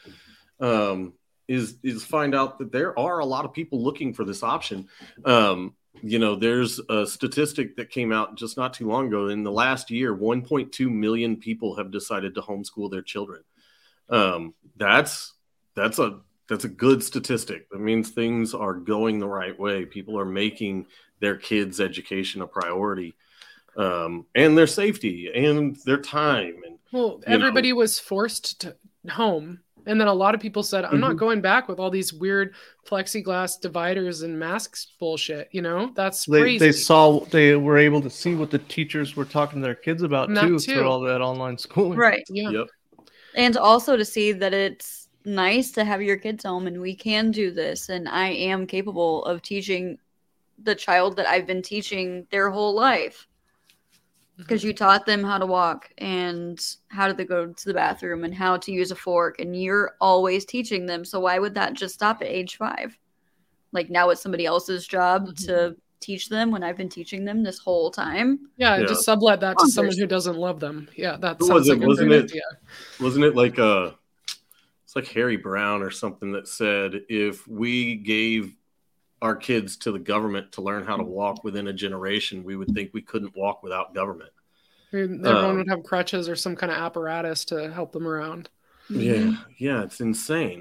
um is is find out that there are a lot of people looking for this option. Um you know, there's a statistic that came out just not too long ago. In the last year, one point two million people have decided to homeschool their children. Um, that's that's a that's a good statistic. That means things are going the right way. People are making their kids' education a priority, um, and their safety and their time. And Well, you know. everybody was forced to home. And then a lot of people said, I'm not Mhm. going back with all these weird plexiglass dividers and masks bullshit. You know, that's They, crazy. they saw they were able to see what the teachers were talking to their kids about And that too, too. through all that online schooling. Right. Yeah. Yep. And also to see that it's nice to have your kids home and we can do this. And I am capable of teaching the child that I've been teaching their whole life. Because you taught them how to walk and how to go to the bathroom and how to use a fork. And you're always teaching them. So why would that just stop at age five? Like now it's somebody else's job Mhm. to teach them when I've been teaching them this whole time. Yeah, and Yeah. just sublet that to Bonkers. someone who doesn't love them. Yeah, that Who sounds was it? like a Wasn't great it- idea. Wasn't it like uh it's like Harry Brown or something that said if we gave our kids to the government to learn how to walk within a generation, we would think we couldn't walk without government. And everyone Um, would have crutches or some kind of apparatus to help them around. Yeah, yeah, it's insane.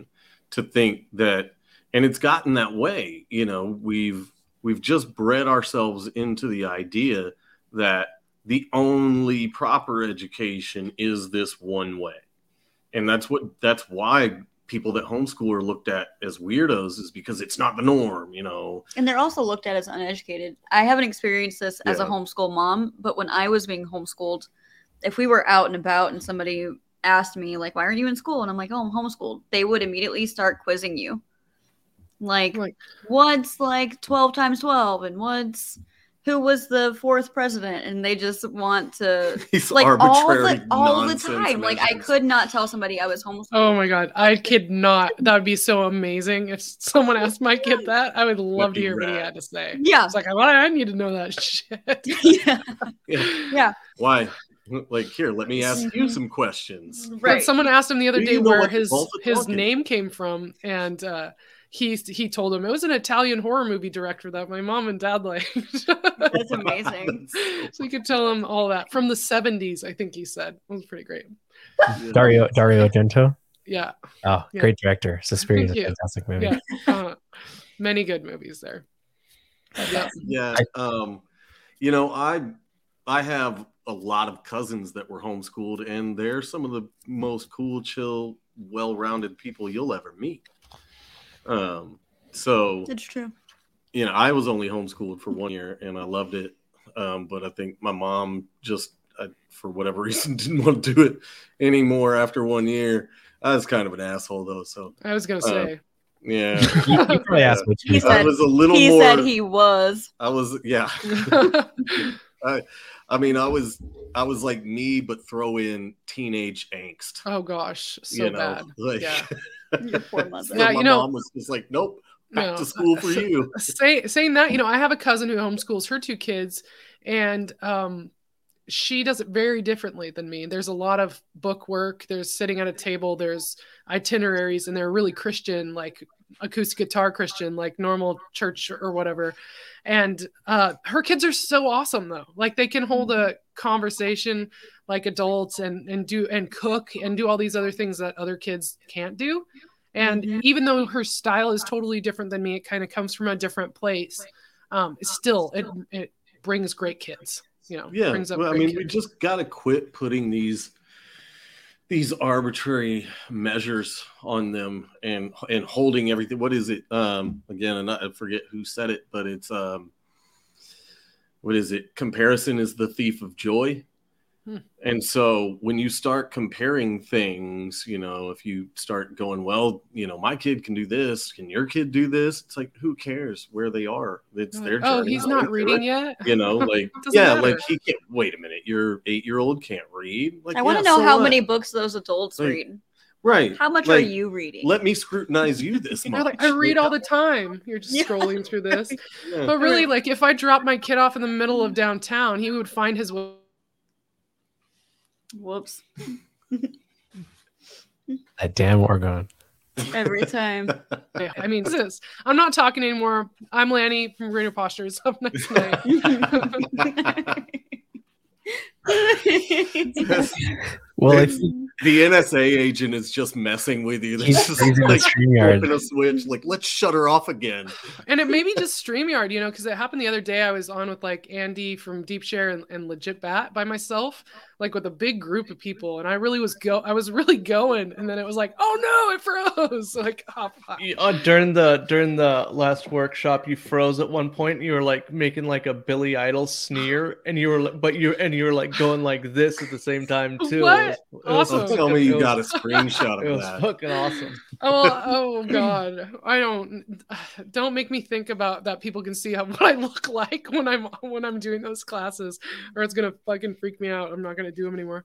to think that, and it's gotten that way. You know, we've we've just bred ourselves into the idea that the only proper education is this one way. And that's what that's why people that homeschool are looked at as weirdos, is because it's not the norm, you know. And they're also looked at as uneducated. I haven't experienced this as Yeah. a homeschool mom, but when I was being homeschooled, if we were out and about and somebody asked me, like, why aren't you in school? And I'm like, oh, I'm homeschooled. They would immediately start quizzing you. Like, Like- what's like twelve times twelve? And what's, who was the fourth president? And they just want to, These like, all arbitrary the, all the nonsense time. Like, I measures. could not tell somebody I was homeschooled. Oh my god, I kid not. That would be so amazing if someone asked my kid that. I would love to be hear what he rad. had to say. Yeah. It's like, well, I need to know that shit. yeah. Yeah. Yeah. Why? Like, here, let me ask you Mhm. some questions. But Right. someone asked him the other Do day you know where what the his Vault of his Talking? name came from, and uh, he he told him it was an Italian horror movie director that my mom and dad liked. That's amazing. So you could tell him all that from the seventies. I think he said it was pretty great. Dario Dario Argento. Yeah, Oh, Yeah. great director. Suspiria is a Thank you. fantastic movie. yeah, uh, many good movies there. Yeah. Yeah. Um, you know, I I have a lot of cousins that were homeschooled, and they're some of the most cool, chill, well-rounded people you'll ever meet. Um, so It's true. you know, I was only homeschooled for one year, and I loved it. Um, but I think my mom just, uh, for whatever reason, didn't want to do it anymore after one year. I was kind of an asshole, though. So I was gonna Uh, say. yeah, You, you probably asked what He you said- I was a little He more. said he was. I was, yeah. I, I mean, I was, I was like me, but throw in teenage angst. Oh gosh, so you know, bad. like, Yeah. Your poor so mother. Yeah, my you know- mom was just like, nope, back No. to school for you. Say, saying that, you know, I have a cousin who homeschools her two kids, and um, she does it very differently than me. There's a lot of book work. There's sitting at a table. There's itineraries, and they're really Christian, like acoustic guitar Christian, like normal church or whatever. And uh, her kids are so awesome, though. Like they can hold a conversation like adults, and and do and cook and do all these other things that other kids can't do. And Mhm. even though her style is totally different than me, it kind of comes from a different place. Um, it's still it it brings great kids. You know, Yeah, brings up well, I great mean, we kids. just got to quit putting these these arbitrary measures on them and and holding everything. What is it? Um, again, and I forget who said it, but it's um, what is it? Comparison is the thief of joy. Hmm. And so when you start comparing things, you know, if you start going, well, you know, my kid can do this, can your kid do this? It's like, who cares where they are? It's their journey. Oh, he's Go not through reading it. yet. You know, like, Doesn't yeah, matter. like he can't. Wait a minute, your eight-year-old can't read. Like, I want to yeah, know so how what? many books those adults Like, read. Right. How much are like, you reading? Let me scrutinize you this You're much. like, I read all the time. You're just Yeah. scrolling through this. Yeah. But really, like, if I dropped my kid off in the middle of downtown, he would find his way. Whoops. That damn Oregon. Every time. I mean, this is, I'm not talking anymore. I'm Lanny from Greener Postures. Have a nice night. Well, if The N S A agent is just messing with you. They're he's just freezing the like StreamYard. flipping a switch, like let's shut her off again. And it may be just StreamYard, you know, because it happened the other day. I was on with like Andy from DeepShare and, and Legit Bat by myself, like with a big group of people, and I really was go, I was really going, and then it was like, oh no, it froze. Like, oh, fuck. You- uh, during the during the last workshop, you froze at one point. And you were like making like a Billy Idol sneer, and you were, li- but you and you were like going like this at the same time too. What? It was- it was Awesome. Don't tell me fucking- you it got a was- screenshot It of was that. fucking awesome. Oh, oh god, I don't. Don't make me think about that. People can see how what I look like when I'm when I'm doing those classes, or it's gonna fucking freak me out. I'm not gonna do them anymore.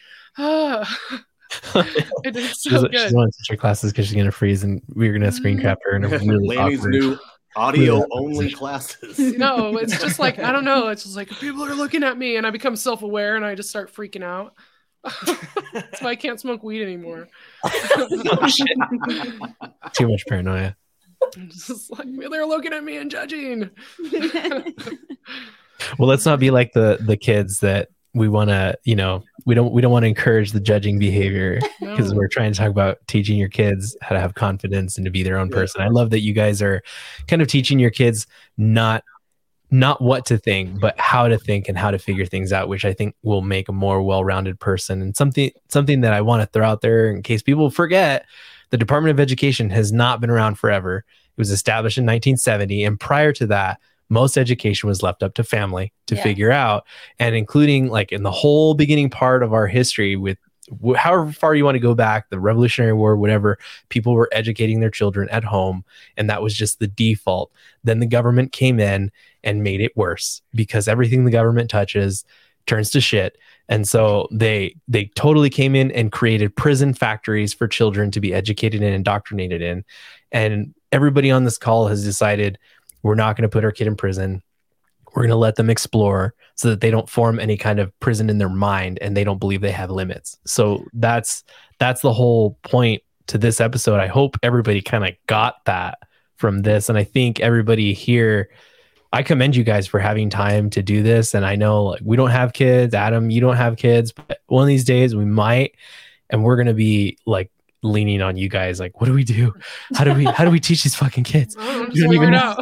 It is She so doesn't, she good. doesn't want to teach her classes because she's gonna freeze, and we're gonna screen cap her in a really Lanny's awkward. new audio Really only position. classes. No, it's just like I don't know. It's just like people are looking at me, and I become self-aware, and I just start freaking out. That's why I can't smoke weed anymore. Oh, shit. Too much paranoia. I'm just like they're looking at me and judging. Well, let's not be like the the kids that we want to, you know, we don't we don't want to encourage the judging behavior because No. we're trying to talk about teaching your kids how to have confidence and to be their own Yeah. person. I love that you guys are kind of teaching your kids not not what to think, but how to think and how to figure things out, which I think will make a more well-rounded person. And something something that I want to throw out there in case people forget, the Department of Education has not been around forever. It was established in nineteen seventy, and prior to that, most education was left up to family to Yeah. figure out, and including like in the whole beginning part of our history with wh- however far you want to go back, the Revolutionary War, whatever, people were educating their children at home, and that was just the default. Then the government came in and made it worse because everything the government touches turns to shit. And so they they totally came in and created prison factories for children to be educated and indoctrinated in. And everybody on this call has decided we're not going to put our kid in prison. We're going to let them explore so that they don't form any kind of prison in their mind and they don't believe they have limits. So that's that's the whole point to this episode. I hope everybody kind of got that from this. And I think everybody here, I commend you guys for having time to do this. And I know like we don't have kids. Adam, you don't have kids, but one of these days we might, and we're going to be like leaning on you guys. Like, what do we do? How do we, how do we teach these fucking kids? Oh, You don't figure even it know. out.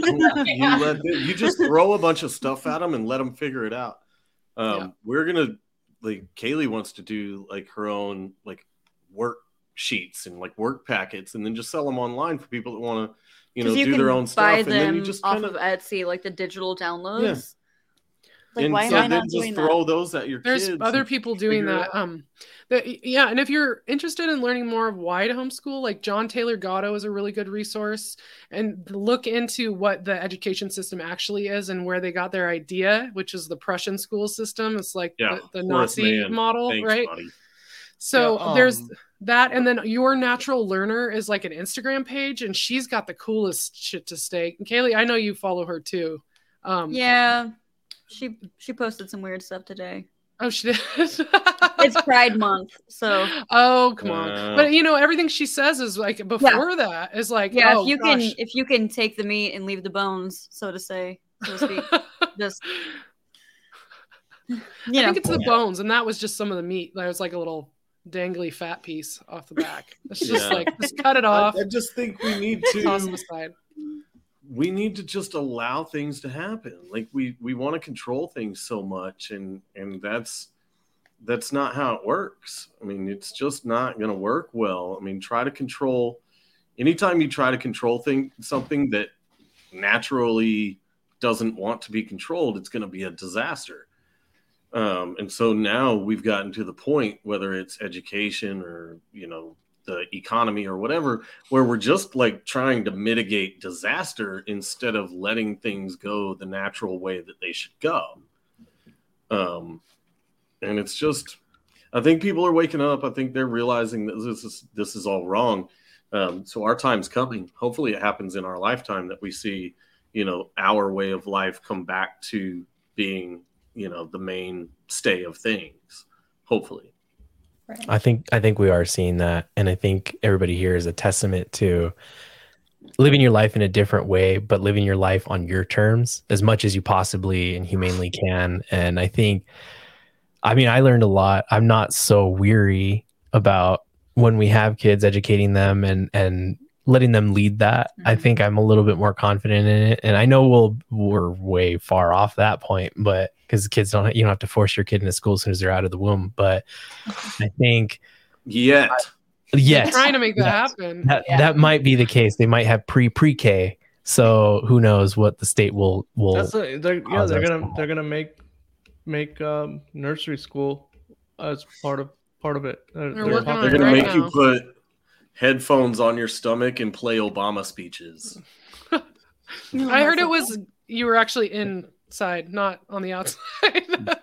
you, let them- you just throw a bunch of stuff at them and let them figure it out. Um, Yeah. We're gonna like Kaylee wants to do like her own like work sheets and like work packets, and then just sell them online for people that want to, you know, Because you do can their own buy stuff, and then them you just off kind of Etsy, like the digital downloads. Yeah. Like, and why so am I then not just doing throw that? those at your There's kids. other and people doing figure it that. out. Um, that yeah, and if you're interested in learning more of why to homeschool, like John Taylor Gatto is a really good resource, and look into what the education system actually is and where they got their idea, which is the Prussian school system. It's like Yeah, the, the Horace Nazi Mann. model, Thanks, right? buddy. So Yeah, there's um, that, and then Your Natural Learner is like an Instagram page, and she's got the coolest shit to stake. And Kaylee, I know you follow her too. Um, Yeah, she she posted some weird stuff today. Oh, she did. It's Pride Month, so Oh, come on. Uh, But you know, everything she says is like before that is like, yeah, oh, if you gosh. can if you can take the meat and leave the bones, so to say, so to speak, just you I know. think it's the bones, and that was just some of the meat. That was like a little dangly fat piece off the back. It's just Yeah. like just cut it I, off, I just think we need toss them to aside. we need to just allow things to happen. Like we we want to control things so much, and and that's that's not how it works. I mean, it's just not going to work well. I mean, try to control. Anytime you try to control thing something that naturally doesn't want to be controlled, it's going to be a disaster. Um, and so now we've gotten to the point, whether it's education or, you know, the economy or whatever, where we're just like trying to mitigate disaster instead of letting things go the natural way that they should go. Um, and it's just, I think people are waking up. I think they're realizing that this is, this is all wrong. Um, so our time's coming. Hopefully it happens in our lifetime that we see, you know, our way of life come back to being, you know, the mainstay of things, hopefully. I think I think we are seeing that, and I think everybody here is a testament to living your life in a different way, but living your life on your terms as much as you possibly and humanely can. And I think, I mean, I learned a lot. I'm not so weary about when we have kids, educating them and and letting them lead that. I Mhm. think I'm a little bit more confident in it, and I know we'll we're way far off that point, but because kids don't, you don't have to force your kid into school as soon as they're out of the womb. But I think Yet. yes, Trying to make that yes. happen. That, Yeah. that might be the case. They might have pre pre K, so who knows what the state will will. That's a, they're, yeah, cause they're us gonna to- they're gonna make make um, nursery school as part of part of it. They're, They're they're working talking on They're it going right to make now. you put headphones on your stomach and play Obama speeches. I heard it was you were actually inside, not on the outside.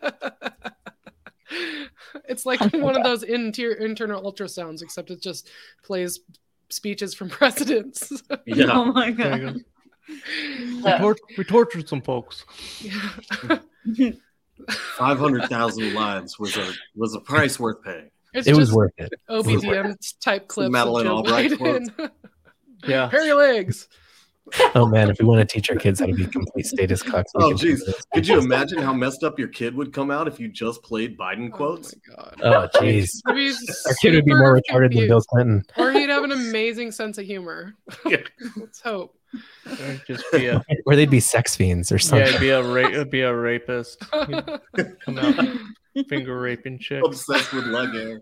It's like one of those interior internal ultrasounds, except it just plays speeches from presidents. Yeah. Oh my There you god. go. We, tor- we tortured some folks. five hundred thousand lives was a was a price worth paying. It's it was just worth it. O B D M type clips. Madeleine of Joe Albright Biden. Yeah. Hairy legs. Oh man, if we want to teach our kids how to be complete status cucks, we Oh, can do jeez. this. Could you imagine how messed up your kid would come out if you just played Biden quotes? Oh my god. Oh jeez, He'd be our kid would be more super retarded than Bill confused. Clinton. Or he'd have an amazing sense of humor. Yeah. Let's hope. It'd just be a Or they'd be sex fiends or yeah, something. it'd be a ra- it'd be a rapist. He'd come out finger raping chicks. Obsessed with leg hair.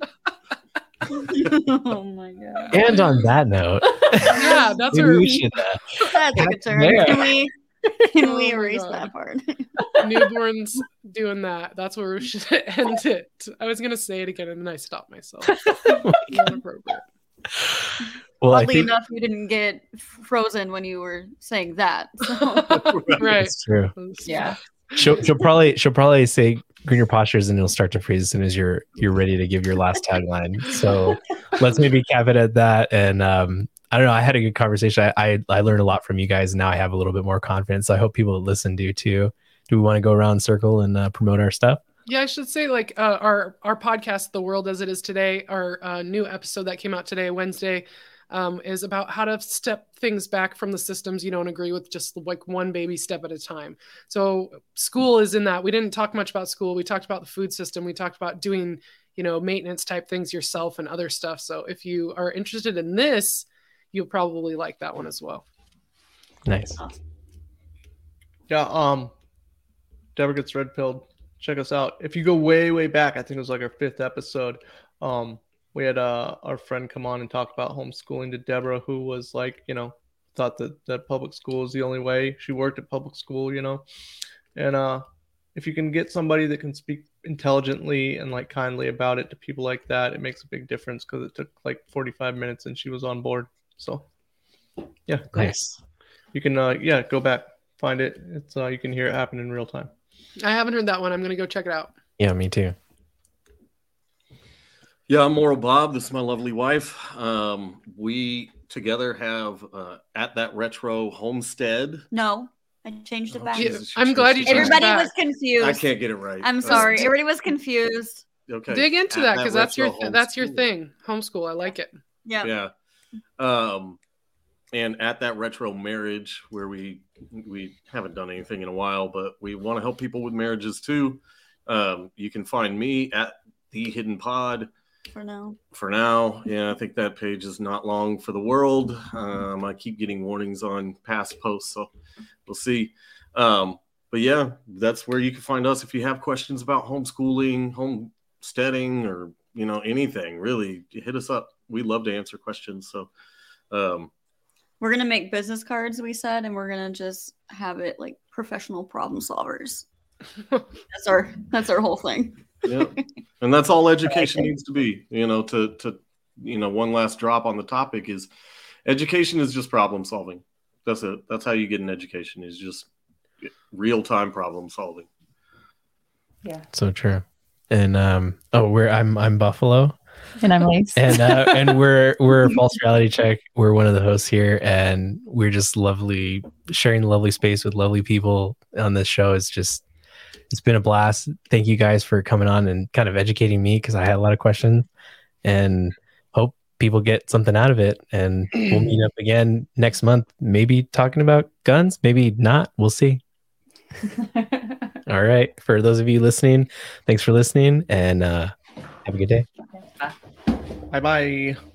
Oh my god. And on that note, Yeah, that's maybe our we should. Uh, That took a turn. there. Can we can Oh we my erase God. that part? newborns doing that. That's where we should end it. I was gonna say it again and then I stopped myself. Not appropriate. well, I Oddly think enough, you didn't get frozen when you were saying that. So. Right. it's true. Yeah. She'll, she'll probably she'll probably say greener postures and it'll start to freeze as soon as you're you're ready to give your last tagline. So let's maybe cap it at that. And um, I don't know. I had a good conversation. I, I I learned a lot from you guys. And now I have a little bit more confidence. So I hope people that listen do too. Do we want to go around in circle and uh, promote our stuff? Yeah, I should say like uh, our our podcast, The World as It Is Today, our uh, new episode that came out today, Wednesday, um, is about how to step things back from the systems you don't agree with, just like one baby step at a time. So school is in that. We didn't talk much about school. We talked about the food system. We talked about doing, you know, maintenance type things yourself and other stuff. So if you are interested in this, you'll probably like that one as well. Nice. Yeah, um, Deborah Gets Red Pilled. Check us out. If you go way, way back, I think it was like our fifth episode. Um, we had uh, our friend come on and talk about homeschooling to Deborah, who was like, you know, thought that, that public school is the only way. She worked at public school, you know. And uh, if you can get somebody that can speak intelligently and like kindly about it to people like that, it makes a big difference because it took like forty-five minutes and she was on board. So, yeah, Nice. you can, uh, yeah, go back, find it. It's uh, you can hear it happen in real time. I haven't heard that one. I'm going to go check it out. Yeah, me too. Yeah, I'm Moral Bob. This is my lovely wife. Um, we together have uh, At That Retro Homestead. No, I changed it Oh, back. Yeah, Jesus, I'm you glad changed you it. changed Everybody back. was confused. I can't get it right. I'm Uh, sorry. Everybody was confused. Okay. Dig into At that because that's your Retro that's your Homeschool. thing. Homeschool. I like it. Yeah. Yeah. Um, and At That Retro Marriage, where we we haven't done anything in a while, but we want to help people with marriages too. Um, you can find me at The Hidden Pod For now. for now. Yeah, I think that page is not long for the world. Um, I keep getting warnings on past posts, so we'll see. Um, but yeah, that's where you can find us if you have questions about homeschooling, homesteading, or you know anything. Really, hit us up. We love to answer questions. So. Um, We're gonna make business cards, we said, and we're gonna just have it like professional problem solvers. That's our that's our whole thing. yeah, and that's all education needs to be. You know, to to you know, one last drop on the topic is education is just problem solving. That's it. That's how you get an education is just real time problem solving. Yeah. So true. And um, oh, we're I'm I'm Buffalo. And I'm Lace. and uh, and we're we're False Reality Check. We're one of the hosts here, and we're just lovely sharing the lovely space with lovely people on this show. It's just it's been a blast. Thank you guys for coming on and kind of educating me because I had a lot of questions, and hope people get something out of it. And we'll meet up again next month, maybe talking about guns, maybe not. We'll see. All right, for those of you listening, thanks for listening, and uh, have a good day. Bye bye.